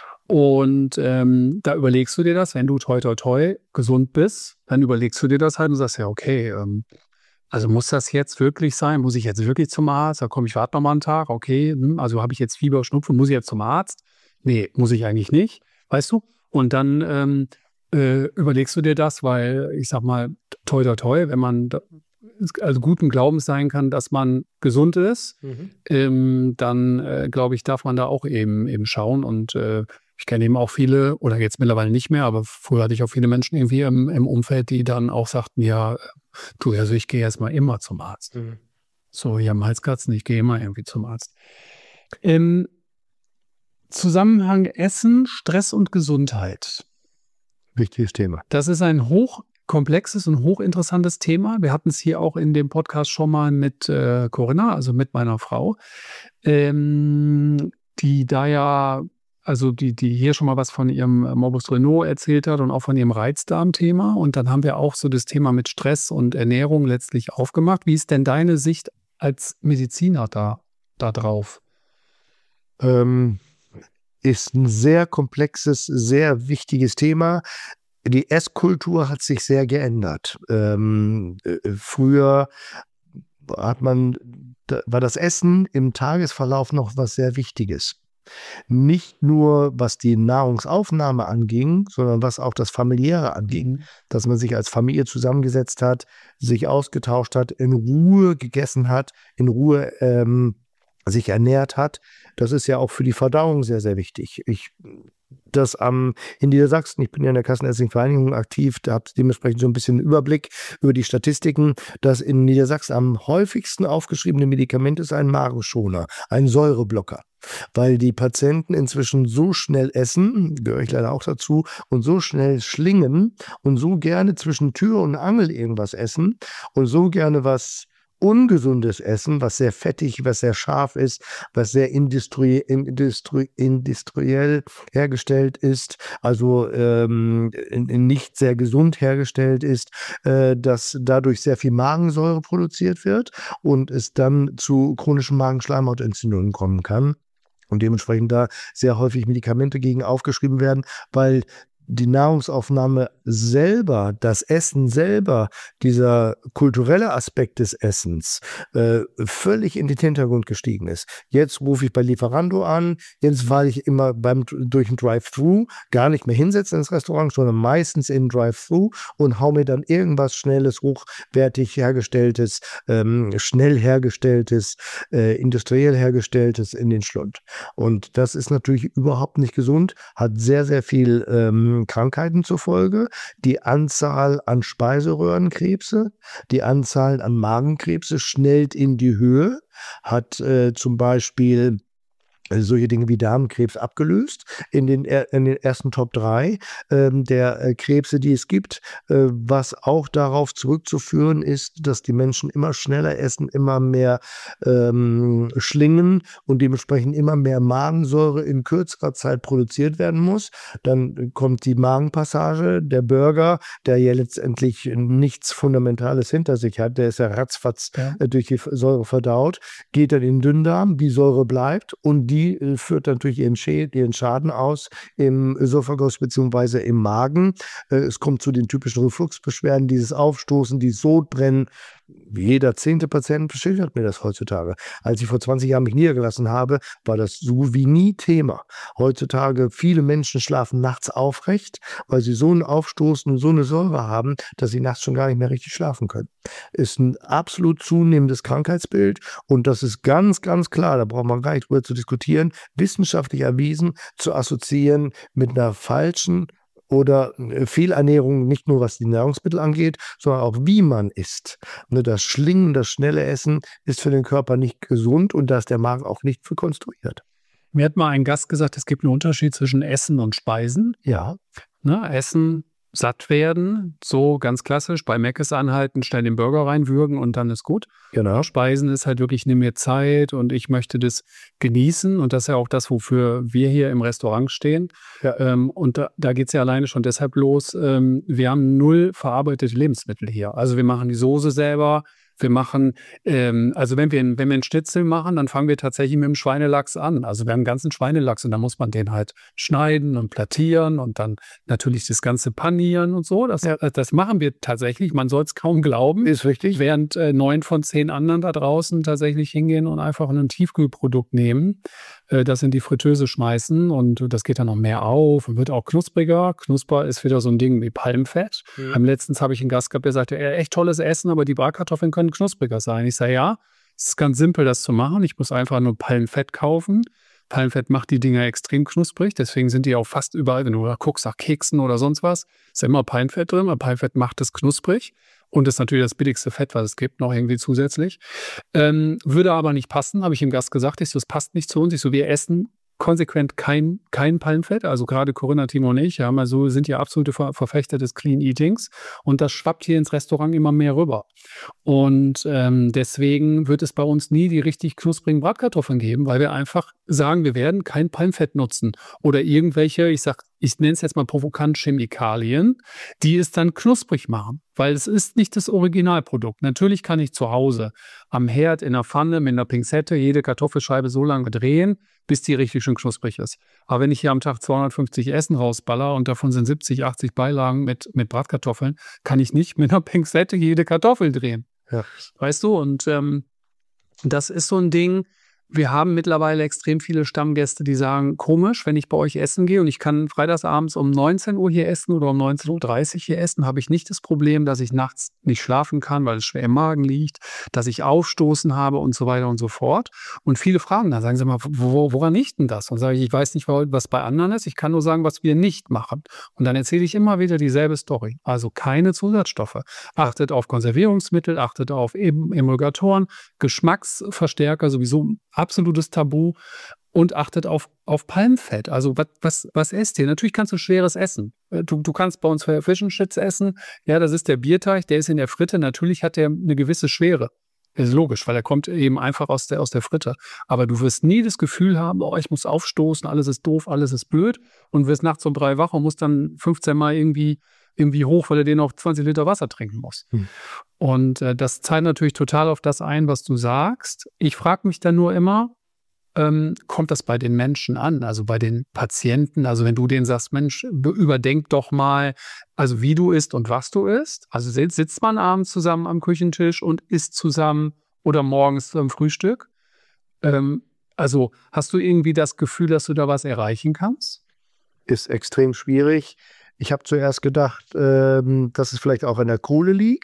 Und ähm, da überlegst du dir das, wenn du toi toi toi gesund bist, dann überlegst du dir das halt und sagst ja, okay, ähm, also muss das jetzt wirklich sein? Muss ich jetzt wirklich zum Arzt? Da komme ich, warte noch mal einen Tag, okay, hm, also habe ich jetzt Fieber, Schnupfen, muss ich jetzt zum Arzt? Nee, muss ich eigentlich nicht, weißt du? Und dann ähm, äh, überlegst du dir das, weil ich sag mal, toi toi toi, wenn man da, also guten Glaubens sein kann, dass man gesund ist, mhm. ähm, dann äh, glaube ich, darf man da auch eben eben schauen. Und äh, ich kenne eben auch viele, oder jetzt mittlerweile nicht mehr, aber früher hatte ich auch viele Menschen irgendwie im, im Umfeld, die dann auch sagten, ja, du, also ich gehe erstmal immer zum Arzt. Mhm. So, ich habe Halskratzen, ich gehe immer irgendwie zum Arzt. Im Zusammenhang Essen, Stress und Gesundheit. Wichtiges Thema. Das ist ein hochkomplexes und hochinteressantes Thema. Wir hatten es hier auch in dem Podcast schon mal mit äh, Corinna, also mit meiner Frau, ähm, die da ja, also die, die hier schon mal was von ihrem Morbus Renault erzählt hat und auch von ihrem Reizdarm-Thema. Und dann haben wir auch so das Thema mit Stress und Ernährung letztlich aufgemacht. Wie ist denn deine Sicht als Mediziner da, da drauf? Ähm, ist ein sehr komplexes, sehr wichtiges Thema. Die Esskultur hat sich sehr geändert. Ähm, äh, früher hat man, da war das Essen im Tagesverlauf noch was sehr Wichtiges. Nicht nur, was die Nahrungsaufnahme anging, sondern was auch das Familiäre anging. Dass man sich als Familie zusammengesetzt hat, sich ausgetauscht hat, in Ruhe gegessen hat, in Ruhe ähm, sich ernährt hat. Das ist ja auch für die Verdauung sehr, sehr wichtig. Ich das am, in Niedersachsen, ich bin ja in der Kassenärztlichen Vereinigung aktiv, da habe ich dementsprechend so ein bisschen einen Überblick über die Statistiken, dass in Niedersachsen am häufigsten aufgeschriebene Medikament ist ein Magenschoner, ein Säureblocker. Weil die Patienten inzwischen so schnell essen, gehöre ich leider auch dazu, und so schnell schlingen und so gerne zwischen Tür und Angel irgendwas essen und so gerne was ungesundes Essen, was sehr fettig, was sehr scharf ist, was sehr industrie, industrie, industriell hergestellt ist, also ähm, nicht sehr gesund hergestellt ist, äh, dass dadurch sehr viel Magensäure produziert wird und es dann zu chronischen Magenschleimhautentzündungen kommen kann. Und dementsprechend da sehr häufig Medikamente gegen aufgeschrieben werden, weil die Nahrungsaufnahme selber, das Essen selber, dieser kulturelle Aspekt des Essens äh, völlig in den Hintergrund gestiegen ist. Jetzt rufe ich bei Lieferando an, jetzt weil ich immer beim durch ein Drive-Thru gar nicht mehr hinsetzen ins Restaurant, sondern meistens in ein Drive-Thru und hau mir dann irgendwas Schnelles, hochwertig hergestelltes, ähm, schnell hergestelltes, äh, industriell hergestelltes in den Schlund. Und das ist natürlich überhaupt nicht gesund, hat sehr, sehr viel ähm, ähm, Krankheiten zur Folge. Die Anzahl an Speiseröhrenkrebse, die Anzahl an Magenkrebse schnellt in die Höhe, hat äh, zum Beispiel solche Dinge wie Darmkrebs abgelöst in den, in den ersten Top drei ähm, der äh, Krebse, die es gibt, äh, was auch darauf zurückzuführen ist, dass die Menschen immer schneller essen, immer mehr ähm, schlingen und dementsprechend immer mehr Magensäure in kürzerer Zeit produziert werden muss. Dann kommt die Magenpassage, der Burger, der ja letztendlich nichts Fundamentales hinter sich hat, der ist ja ratzfatz ja. äh, durch die Säure verdaut, geht dann in den Dünndarm, die Säure bleibt und die führt natürlich ihren, Schäden, ihren Schaden aus im Ösophagus bzw. im Magen. Es kommt zu den typischen Refluxbeschwerden, dieses Aufstoßen, dieses Sodbrennen. Jeder zehnte Patient schildert mir das heutzutage. Als ich vor zwanzig Jahren mich niedergelassen habe, war das so wie nie Thema. Heutzutage, viele Menschen schlafen nachts aufrecht, weil sie so ein Aufstoßen und so eine Säure haben, dass sie nachts schon gar nicht mehr richtig schlafen können. Ist ein absolut zunehmendes Krankheitsbild und das ist ganz, ganz klar, da braucht man gar nicht drüber zu diskutieren, wissenschaftlich erwiesen, zu assoziieren mit einer falschen oder Fehlernährung, nicht nur was die Nahrungsmittel angeht, sondern auch wie man isst. Das Schlingen, das schnelle Essen ist für den Körper nicht gesund und da ist der Magen auch nicht für konstruiert. Mir hat mal ein Gast gesagt, es gibt einen Unterschied zwischen Essen und Speisen. Ja. Ne, Essen, satt werden, so ganz klassisch, bei Mc's anhalten, schnell den Burger reinwürgen und dann ist gut. Genau. Speisen ist halt wirklich, nimm mir Zeit und ich möchte das genießen und das ist ja auch das, wofür wir hier im Restaurant stehen. Ja. Ähm, und da, da geht es ja alleine schon deshalb los, ähm, wir haben null verarbeitete Lebensmittel hier. Also wir machen die Soße selber. Wir machen, ähm, also wenn wir, wenn wir einen Schnitzel machen, dann fangen wir tatsächlich mit dem Schweinelachs an. Also wir haben einen ganzen Schweinelachs und dann muss man den halt schneiden und plattieren und dann natürlich das Ganze panieren und so. Das, ja. das machen wir tatsächlich. Man soll es kaum glauben. Ist richtig. Während äh, neun von zehn anderen da draußen tatsächlich hingehen und einfach ein Tiefkühlprodukt nehmen, äh, das in die Fritteuse schmeißen und das geht dann noch mehr auf und wird auch knuspriger. Knusper ist wieder so ein Ding wie Palmfett. Mhm. Am letztens habe ich einen Gast gehabt, der sagte, ja, echt tolles Essen, aber die Bratkartoffeln können knuspriger sein. Ich sage, ja, es ist ganz simpel, das zu machen. Ich muss einfach nur Palmfett kaufen. Palmfett macht die Dinger extrem knusprig, deswegen sind die auch fast überall, wenn du guckst nach Keksen oder sonst was, ist immer Palmfett drin, aber Palmfett macht es knusprig und ist natürlich das billigste Fett, was es gibt, noch irgendwie zusätzlich. Ähm, würde aber nicht passen, habe ich dem Gast gesagt. Ich so, es passt nicht zu uns. Ich so, wir essen konsequent kein, kein Palmfett, also gerade Corinna, Timo und ich, ja, also sind ja absolute Ver Verfechter des Clean Eatings und das schwappt hier ins Restaurant immer mehr rüber. Und ähm, deswegen wird es bei uns nie die richtig knusprigen Bratkartoffeln geben, weil wir einfach sagen, wir werden kein Palmfett nutzen oder irgendwelche, ich sag, ich nenne es jetzt mal provokant Chemikalien, die es dann knusprig machen, weil es ist nicht das Originalprodukt. Natürlich kann ich zu Hause am Herd in der Pfanne mit einer Pinzette jede Kartoffelscheibe so lange drehen, bis die richtig schön knusprig ist. Aber wenn ich hier am Tag zweihundertfünfzig Essen rausballer und davon sind siebzig, achtzig Beilagen mit, mit Bratkartoffeln, kann ich nicht mit einer Pinzette jede Kartoffel drehen. Ja. Weißt du? Und ähm, das ist so ein Ding. Wir haben mittlerweile extrem viele Stammgäste, die sagen, komisch, wenn ich bei euch essen gehe und ich kann freitagsabends um neunzehn Uhr hier essen oder um neunzehn Uhr dreißig hier essen, habe ich nicht das Problem, dass ich nachts nicht schlafen kann, weil es schwer im Magen liegt, dass ich Aufstoßen habe und so weiter und so fort. Und viele fragen dann, sagen sie mal, wo, woran liegt denn das? Und sage ich, ich weiß nicht, was bei anderen ist, ich kann nur sagen, was wir nicht machen. Und dann erzähle ich immer wieder dieselbe Story. Also keine Zusatzstoffe. Achtet auf Konservierungsmittel, achtet auf Emulgatoren, Geschmacksverstärker, sowieso absolutes Tabu und achtet auf, auf Palmfett. Also was, was, was esst ihr? Natürlich kannst du schweres essen. Du, du kannst bei uns Fish and Chips essen. Ja, das ist der Bierteig, der ist in der Fritte. Natürlich hat der eine gewisse Schwere. Das ist logisch, weil er kommt eben einfach aus der, aus der Fritte. Aber du wirst nie das Gefühl haben, oh, ich muss aufstoßen, alles ist doof, alles ist blöd und wirst nachts um drei wach und musst dann fünfzehn Mal irgendwie irgendwie hoch, weil er den noch zwanzig Liter Wasser trinken muss. Hm. Und äh, das zahlt natürlich total auf das ein, was du sagst. Ich frage mich dann nur immer, ähm, kommt das bei den Menschen an, also bei den Patienten? Also wenn du denen sagst, Mensch, überdenk doch mal, also wie du isst und was du isst. Also sitzt man abends zusammen am Küchentisch und isst zusammen oder morgens zum Frühstück? Ähm, also hast du irgendwie das Gefühl, dass du da was erreichen kannst? Ist extrem schwierig. Ich habe zuerst gedacht, ähm, dass es vielleicht auch an der Kohle liegt.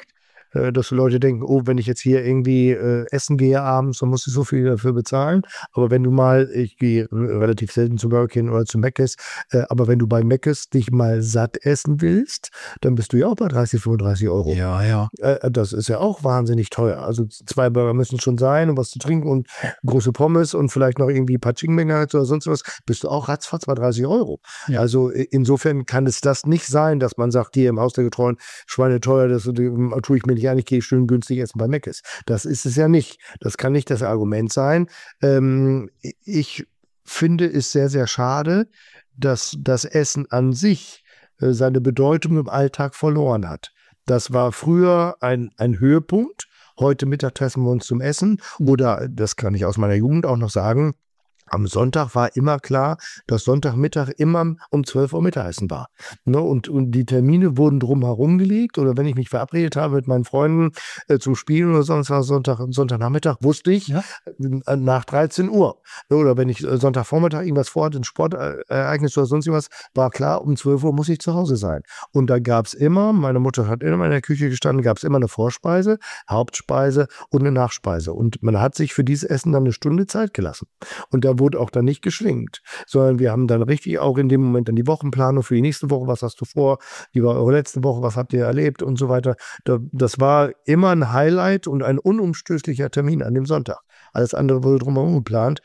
äh, dass Leute denken, oh, wenn ich jetzt hier irgendwie äh, essen gehe abends, dann muss ich so viel dafür bezahlen. Aber wenn du mal, ich gehe relativ selten zu Burger King oder zu Mc's, äh, aber wenn du bei Mc's dich mal satt essen willst, dann bist du ja auch bei dreißig, fünfunddreißig Euro. Ja, ja. Äh, das ist ja auch wahnsinnig teuer. Also zwei Burger müssen schon sein und was zu trinken und große Pommes und vielleicht noch irgendwie ein paar Chicken McNuggets oder sonst was, bist du auch ratzfatz bei dreißig Euro. Ja. Also insofern kann es das nicht sein, dass man sagt, hier im Haus der Getreuen, Schweine teuer, das tue ich mir nicht an, ich gehe schön günstig essen bei Mc's. Das ist es ja nicht. Das kann nicht das Argument sein. Ähm, ich finde es sehr, sehr schade, dass das Essen an sich äh, seine Bedeutung im Alltag verloren hat. Das war früher ein, ein Höhepunkt. Heute Mittag treffen wir uns zum Essen. Oder, das kann ich aus meiner Jugend auch noch sagen, am Sonntag war immer klar, dass Sonntagmittag immer um zwölf Uhr Mittagessen war. Ne? Und, und die Termine wurden drumherum gelegt. Oder wenn ich mich verabredet habe mit meinen Freunden äh, zum Spielen oder sonst was, Sonntag, Sonntagnachmittag, wusste ich, ja, äh, nach dreizehn Uhr. Oder wenn ich äh, Sonntagvormittag irgendwas vorhatte, ein Sportereignis oder sonst was, war klar, um zwölf Uhr muss ich zu Hause sein. Und da gab es immer, meine Mutter hat immer in der Küche gestanden, gab es immer eine Vorspeise, Hauptspeise und eine Nachspeise. Und man hat sich für dieses Essen dann eine Stunde Zeit gelassen. Und da wurde auch dann nicht geschwingt, sondern wir haben dann richtig auch in dem Moment dann die Wochenplanung für die nächste Woche, was hast du vor, wie war eure letzte Woche, was habt ihr erlebt und so weiter. Das war immer ein Highlight und ein unumstößlicher Termin an dem Sonntag. Alles andere wurde drumherum geplant.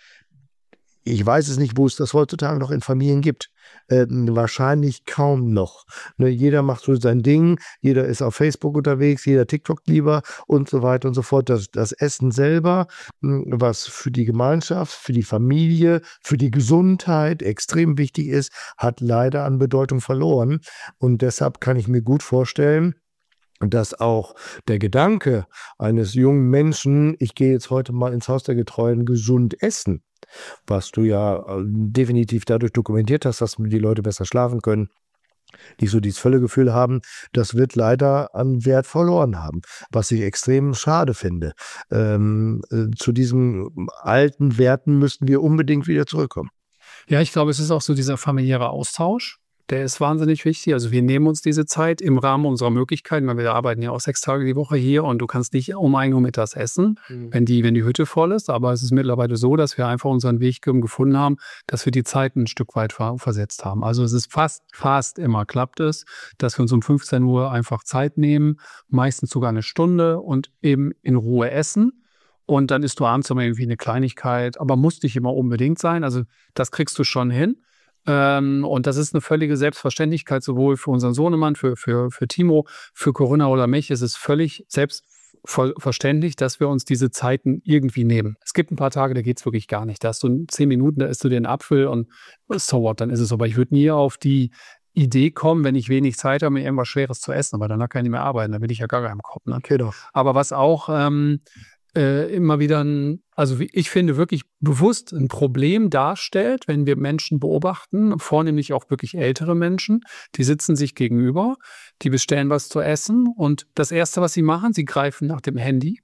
Ich weiß es nicht, wo es das heutzutage noch in Familien gibt. Äh, wahrscheinlich kaum noch. Ne, jeder macht so sein Ding, jeder ist auf Facebook unterwegs, jeder TikTok lieber und so weiter und so fort. Das, das Essen selber, was für die Gemeinschaft, für die Familie, für die Gesundheit extrem wichtig ist, hat leider an Bedeutung verloren. Und deshalb kann ich mir gut vorstellen, dass auch der Gedanke eines jungen Menschen, ich gehe jetzt heute mal ins Haus der Getreuen, gesund essen, was du ja definitiv dadurch dokumentiert hast, dass die Leute besser schlafen können, nicht so dieses Völlegefühl haben, das wird leider an Wert verloren haben, was ich extrem schade finde. Ähm, äh, zu diesen alten Werten müssten wir unbedingt wieder zurückkommen. Ja, ich glaube, es ist auch so dieser familiäre Austausch. Der ist wahnsinnig wichtig. Also wir nehmen uns diese Zeit im Rahmen unserer Möglichkeiten, weil wir arbeiten ja auch sechs Tage die Woche hier und du kannst nicht um ein Uhr mittags essen, mhm. wenn die, wenn die Hütte voll ist. Aber es ist mittlerweile so, dass wir einfach unseren Weg gefunden haben, dass wir die Zeit ein Stück weit versetzt haben. Also es ist fast, fast immer klappt es, dass wir uns um fünfzehn Uhr einfach Zeit nehmen, meistens sogar eine Stunde und eben in Ruhe essen. Und dann isst du abends immer irgendwie eine Kleinigkeit, aber muss nicht immer unbedingt sein. Also das kriegst du schon hin. Ähm, und das ist eine völlige Selbstverständlichkeit, sowohl für unseren Sohnemann, für, für, für Timo, für Corinna oder mich. Es ist völlig selbstverständlich, dass wir uns diese Zeiten irgendwie nehmen. Es gibt ein paar Tage, da geht es wirklich gar nicht. Da hast du zehn Minuten, da isst du dir einen Apfel und so what, dann ist es so. Aber ich würde nie auf die Idee kommen, wenn ich wenig Zeit habe, mir irgendwas Schweres zu essen, aber danach kann ich nicht mehr arbeiten, dann bin ich ja gar kein im Kopf. Ne? Okay, doch. Aber was auch ähm, Äh, immer wieder ein, also ich finde wirklich bewusst ein Problem darstellt, wenn wir Menschen beobachten, vornehmlich auch wirklich ältere Menschen, die sitzen sich gegenüber, die bestellen was zu essen und das Erste, was sie machen, sie greifen nach dem Handy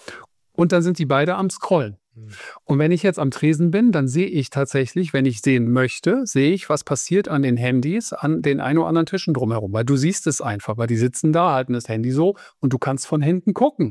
und dann sind die beide am Scrollen. Mhm. Und wenn ich jetzt am Tresen bin, dann sehe ich tatsächlich, wenn ich sehen möchte, sehe ich, was passiert an den Handys, an den ein oder anderen Tischen drumherum, weil du siehst es einfach, weil die sitzen da, halten das Handy so und du kannst von hinten gucken.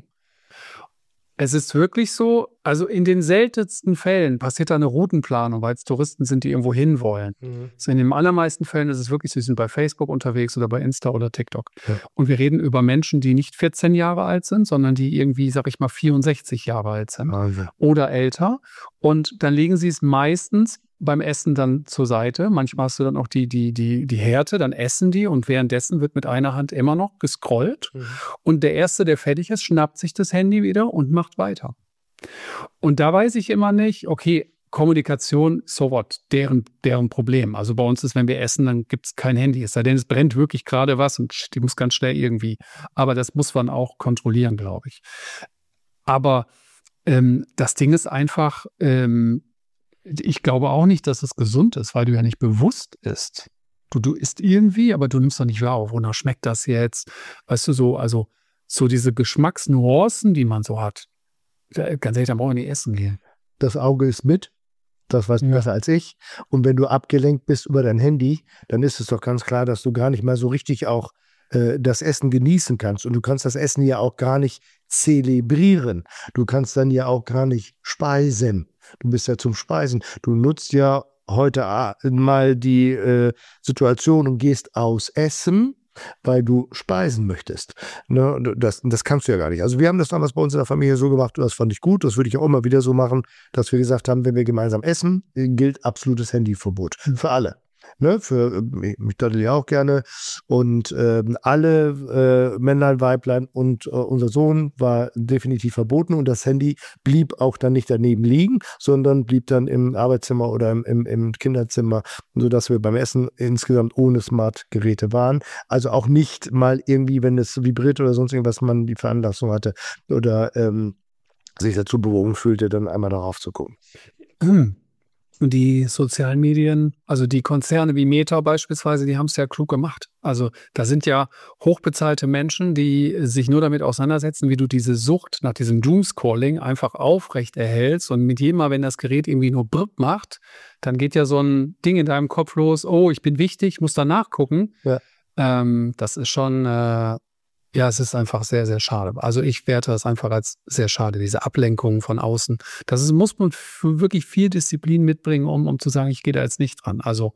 Es ist wirklich so, also in den seltensten Fällen passiert da eine Routenplanung, weil es Touristen sind, die irgendwo hinwollen. Mhm. Also in den allermeisten Fällen ist es wirklich so, sie sind bei Facebook unterwegs oder bei Insta oder TikTok. Ja. Und wir reden über Menschen, die nicht vierzehn Jahre alt sind, sondern die irgendwie, sag ich mal, vierundsechzig Jahre alt sind also. Oder älter. Und dann legen sie es meistens beim Essen dann zur Seite. Manchmal hast du dann auch die, die, die, die Härte, dann essen die und währenddessen wird mit einer Hand immer noch gescrollt. Mhm. Und der Erste, der fertig ist, schnappt sich das Handy wieder und macht weiter. Und da weiß ich immer nicht, okay, Kommunikation, so what, deren, deren Problem. Also bei uns ist, wenn wir essen, dann gibt es kein Handy. Es sei denn, es brennt wirklich gerade was und die muss ganz schnell irgendwie. Aber das muss man auch kontrollieren, glaube ich. Aber ähm, das Ding ist einfach, ähm, ich glaube auch nicht, dass es gesund ist, weil du ja nicht bewusst isst. Du, du isst irgendwie, aber du nimmst doch nicht wahr, auf, wonach schmeckt das jetzt? Weißt du, so, also so diese Geschmacksnuancen, die man so hat. Ganz ehrlich, da brauchen wir nicht essen gehen. Das Auge ist mit, das weißt du ja besser als ich. Und wenn du abgelenkt bist über dein Handy, dann ist es doch ganz klar, dass du gar nicht mehr so richtig auch äh, das Essen genießen kannst. Und du kannst das Essen ja auch gar nicht zelebrieren. Du kannst dann ja auch gar nicht speisen. Du bist ja zum Speisen. Du nutzt ja heute mal die äh, Situation und gehst aus Essen, weil du speisen möchtest. Ne? Das, das kannst du ja gar nicht. Also wir haben das damals bei uns in der Familie so gemacht, und das fand ich gut, das würde ich auch immer wieder so machen, dass wir gesagt haben, wenn wir gemeinsam essen, gilt absolutes Handyverbot. Für alle. Ne, für mich daddel ja auch gerne. Und ähm, alle äh, Männlein, Weiblein und äh, unser Sohn war definitiv verboten. Und das Handy blieb auch dann nicht daneben liegen, sondern blieb dann im Arbeitszimmer oder im, im, im Kinderzimmer, sodass wir beim Essen insgesamt ohne Smart-Geräte waren. Also auch nicht mal irgendwie, wenn es vibriert oder sonst irgendwas, man die Veranlassung hatte oder ähm, sich dazu bewogen fühlte, dann einmal darauf zu gucken. Und die sozialen Medien, also die Konzerne wie Meta beispielsweise, die haben es ja klug gemacht. Also da sind ja hochbezahlte Menschen, die sich nur damit auseinandersetzen, wie du diese Sucht nach diesem Doomscrolling einfach aufrecht erhältst. Und mit jedem Mal, wenn das Gerät irgendwie nur Brrr macht, dann geht ja so ein Ding in deinem Kopf los, oh, ich bin wichtig, muss da nachgucken. Ja. Ähm, das ist schon... Äh, Ja, es ist einfach sehr, sehr schade. Also ich werte das einfach als sehr schade, diese Ablenkung von außen. Das ist, muss man für wirklich viel Disziplin mitbringen, um, um zu sagen, ich gehe da jetzt nicht dran. Also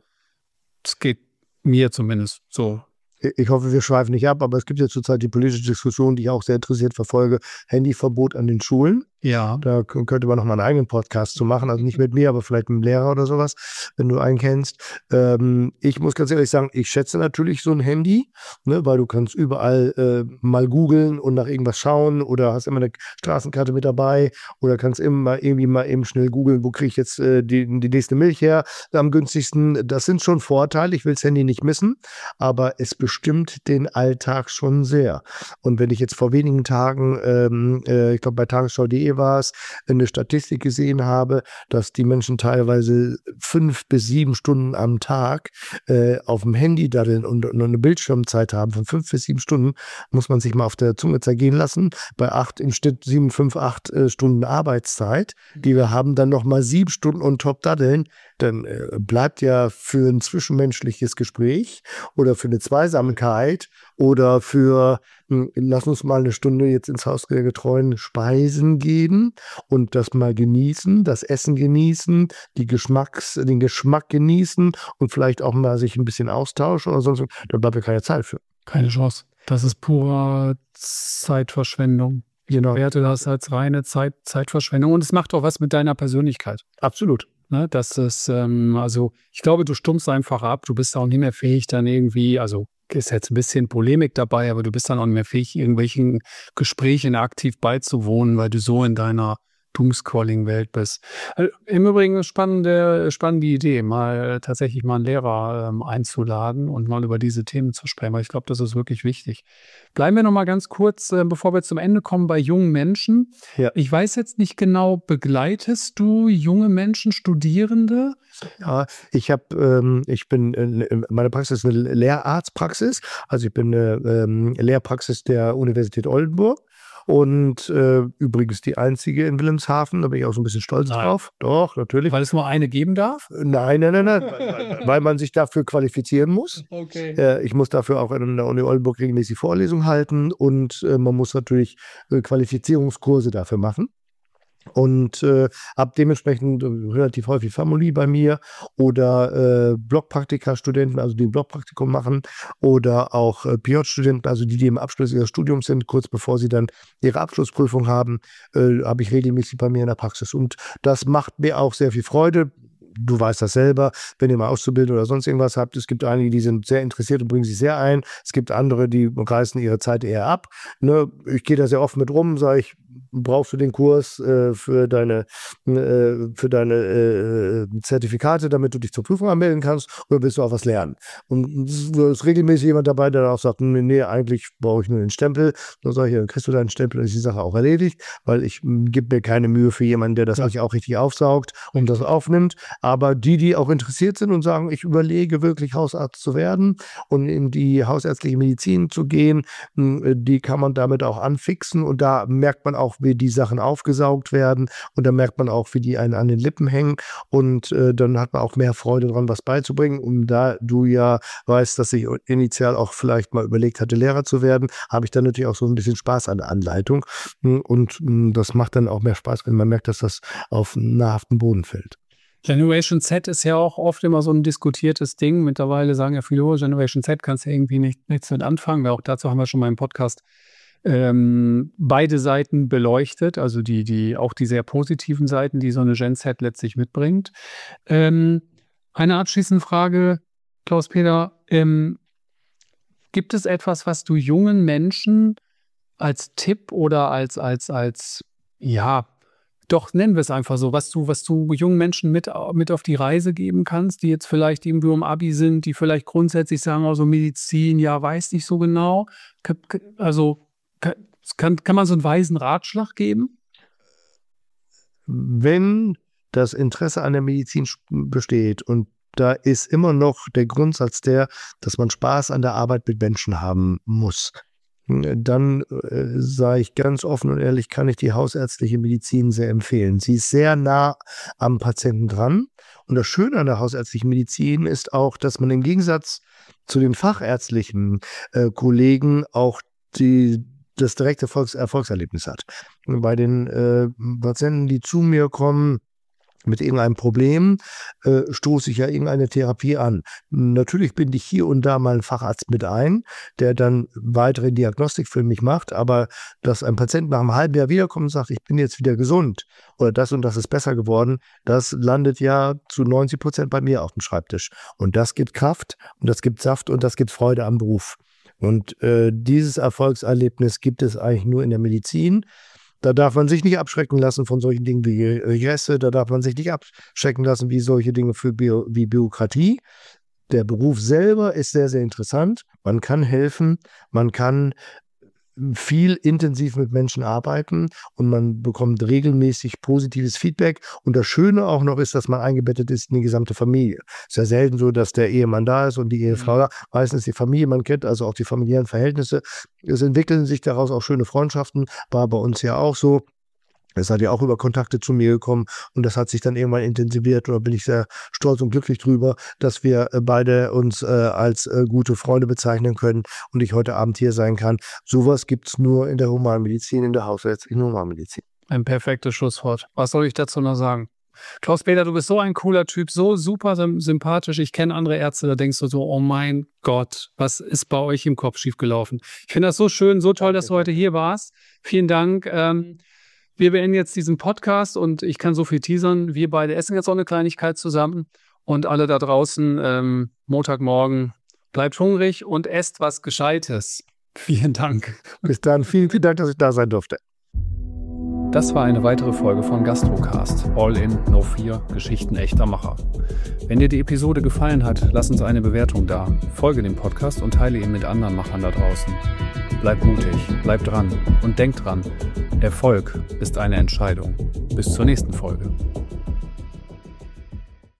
es geht mir zumindest so. Ich hoffe, wir schweifen nicht ab, aber es gibt ja zurzeit die politische Diskussion, die ich auch sehr interessiert verfolge, Handyverbot an den Schulen. Ja. Da könnte man noch mal einen eigenen Podcast zu machen, also nicht mit mir, aber vielleicht mit dem Lehrer oder sowas, wenn du einen kennst. Ähm, ich muss ganz ehrlich sagen, ich schätze natürlich so ein Handy, ne, weil du kannst überall äh, mal googeln und nach irgendwas schauen oder hast immer eine Straßenkarte mit dabei oder kannst immer irgendwie mal eben schnell googeln, wo kriege ich jetzt äh, die, die nächste Milch her am günstigsten. Das sind schon Vorteile, ich will das Handy nicht missen, aber es bestimmt den Alltag schon sehr. Und wenn ich jetzt vor wenigen Tagen, ähm, äh, ich glaube bei tagesschau punkt de war es, eine Statistik gesehen habe, dass die Menschen teilweise fünf bis sieben Stunden am Tag äh, auf dem Handy daddeln und, und eine Bildschirmzeit haben von fünf bis sieben Stunden, muss man sich mal auf der Zunge zergehen lassen. Bei acht im Schnitt sieben, fünf, acht äh, Stunden Arbeitszeit, die wir haben, dann nochmal sieben Stunden on top daddeln, dann äh, bleibt ja für ein zwischenmenschliches Gespräch oder für eine Zweisamkeit oder für, mh, lass uns mal eine Stunde jetzt ins Haus der Getreuen speisen gehen und das mal genießen, das Essen genießen, die Geschmacks, den Geschmack genießen und vielleicht auch mal sich ein bisschen austauschen oder sonst, da bleibt ja keine Zeit für. Keine Chance. Das ist pure Zeitverschwendung. Genau. Ich werte das als reine Zeit, Zeitverschwendung und es macht auch was mit deiner Persönlichkeit. Absolut. Ne, das ist, ähm, also ich glaube, du stummst einfach ab, du bist auch nicht mehr fähig, dann irgendwie, also ist jetzt ein bisschen Polemik dabei, aber du bist dann auch nicht mehr fähig, irgendwelchen Gesprächen aktiv beizuwohnen, weil du so in deiner Doomscrolling-Welt bist. Also, im Übrigen eine spannende, spannende Idee, mal tatsächlich mal einen Lehrer ähm, einzuladen und mal über diese Themen zu sprechen, weil ich glaube, das ist wirklich wichtig. Bleiben wir noch mal ganz kurz, äh, bevor wir zum Ende kommen, bei jungen Menschen. Ja. Ich weiß jetzt nicht genau, begleitest du junge Menschen, Studierende? Ja, ich habe, ähm, ich bin, äh, meine Praxis ist eine Lehrarztpraxis, also ich bin eine ähm, Lehrpraxis der Universität Oldenburg. Und äh, übrigens die einzige in Wilhelmshaven, da bin ich auch so ein bisschen stolz nein. drauf. Doch, natürlich. Weil es nur eine geben darf? Nein, nein, nein, nein. weil, weil man sich dafür qualifizieren muss. Okay. Äh, ich muss dafür auch in der Uni Oldenburg regelmäßig Vorlesungen halten und äh, man muss natürlich äh, Qualifizierungskurse dafür machen. Und äh, habe dementsprechend relativ häufig Family bei mir oder äh, Blockpraktika-Studenten, also die ein Blockpraktikum machen oder auch äh, P J-Studenten, also die, die im Abschluss ihres Studiums sind, kurz bevor sie dann ihre Abschlussprüfung haben, äh, habe ich regelmäßig bei mir in der Praxis. Und das macht mir auch sehr viel Freude. Du weißt das selber, wenn ihr mal Auszubildende oder sonst irgendwas habt. Es gibt einige, die sind sehr interessiert und bringen sich sehr ein. Es gibt andere, die reißen ihre Zeit eher ab. Ne? Ich gehe da sehr oft mit rum, sage ich, brauchst du den Kurs äh, für deine, äh, für deine äh, Zertifikate, damit du dich zur Prüfung anmelden kannst, oder willst du auch was lernen? Und es ist regelmäßig jemand dabei, der auch sagt, nee, eigentlich brauche ich nur den Stempel. Dann sage ich, ja, kriegst du deinen Stempel, dann ist die Sache auch erledigt, weil ich gebe mir keine Mühe für jemanden, der das ja. auch richtig aufsaugt und das aufnimmt. Aber die, die auch interessiert sind und sagen, ich überlege wirklich Hausarzt zu werden und in die hausärztliche Medizin zu gehen, die kann man damit auch anfixen und da merkt man auch, wie die Sachen aufgesaugt werden und da merkt man auch, wie die einen an den Lippen hängen und äh, dann hat man auch mehr Freude dran, was beizubringen. Und da du ja weißt, dass ich initial auch vielleicht mal überlegt hatte, Lehrer zu werden, habe ich dann natürlich auch so ein bisschen Spaß an der Anleitung und das macht dann auch mehr Spaß, wenn man merkt, dass das auf nahrhaften Boden fällt. Generation Z ist ja auch oft immer so ein diskutiertes Ding. Mittlerweile sagen ja viele, oh, Generation Z kannst du ja irgendwie nicht, nichts mit anfangen. Auch dazu haben wir schon mal im Podcast ähm, beide Seiten beleuchtet, also die, die, auch die sehr positiven Seiten, die so eine Gen Z letztlich mitbringt. Ähm, eine abschließende Frage, Klaus-Peter. Ähm, gibt es etwas, was du jungen Menschen als Tipp oder als, als, als, ja, doch, nennen wir es einfach so, was du, was du jungen Menschen mit, mit auf die Reise geben kannst, die jetzt vielleicht irgendwo im Abi sind, die vielleicht grundsätzlich sagen, also Medizin, ja, weiß nicht so genau. Also kann, kann man so einen weisen Ratschlag geben? Wenn das Interesse an der Medizin besteht und da ist immer noch der Grundsatz der, dass man Spaß an der Arbeit mit Menschen haben muss, dann äh, sage ich ganz offen und ehrlich, kann ich die hausärztliche Medizin sehr empfehlen. Sie ist sehr nah am Patienten dran. Und das Schöne an der hausärztlichen Medizin ist auch, dass man im Gegensatz zu den fachärztlichen äh, Kollegen auch die, das direkte Erfolgs- Erfolgserlebnis hat. Und bei den äh, Patienten, die zu mir kommen, mit irgendeinem Problem äh, stoße ich ja irgendeine Therapie an. Natürlich binde ich hier und da mal einen Facharzt mit ein, der dann weitere Diagnostik für mich macht, aber dass ein Patient nach einem halben Jahr wiederkommt und sagt, ich bin jetzt wieder gesund oder das und das ist besser geworden, das landet ja zu neunzig Prozent bei mir auf dem Schreibtisch. Und das gibt Kraft und das gibt Saft und das gibt Freude am Beruf. Und äh, dieses Erfolgserlebnis gibt es eigentlich nur in der Medizin. Da darf man sich nicht abschrecken lassen von solchen Dingen wie Regresse, da darf man sich nicht abschrecken lassen wie solche Dinge für Bio, wie Bürokratie. Der Beruf selber ist sehr, sehr interessant. Man kann helfen, man kann viel intensiv mit Menschen arbeiten und man bekommt regelmäßig positives Feedback. Und das Schöne auch noch ist, dass man eingebettet ist in die gesamte Familie. Es ist ja selten so, dass der Ehemann da ist und die Ehefrau da. Meistens die Familie, man kennt also auch die familiären Verhältnisse. Es entwickeln sich daraus auch schöne Freundschaften. War bei uns ja auch so. Es seid ja auch über Kontakte zu mir gekommen und das hat sich dann irgendwann intensiviert und da bin ich sehr stolz und glücklich drüber, dass wir beide uns äh, als äh, gute Freunde bezeichnen können und ich heute Abend hier sein kann. Sowas gibt es nur in der Humanmedizin, in der hausärztlichen Humanmedizin. Ein perfektes Schlusswort. Was soll ich dazu noch sagen? Klaus-Peter, du bist so ein cooler Typ, so super sympathisch. Ich kenne andere Ärzte, da denkst du so, oh mein Gott, was ist bei euch im Kopf schiefgelaufen? Ich finde das so schön, so toll, dass du heute hier warst. Vielen Dank. Ähm, Wir beenden jetzt diesen Podcast und ich kann so viel teasern. Wir beide essen jetzt auch eine Kleinigkeit zusammen und alle da draußen ähm, Montagmorgen bleibt hungrig und esst was Gescheites. Vielen Dank. Bis dann. Vielen, vielen Dank, dass ich da sein durfte. Das war eine weitere Folge von Gastrocast. All in, no fear, Geschichten echter Macher. Wenn dir die Episode gefallen hat, lass uns eine Bewertung da. Folge dem Podcast und teile ihn mit anderen Machern da draußen. Bleib mutig, bleib dran und denk dran, Erfolg ist eine Entscheidung. Bis zur nächsten Folge.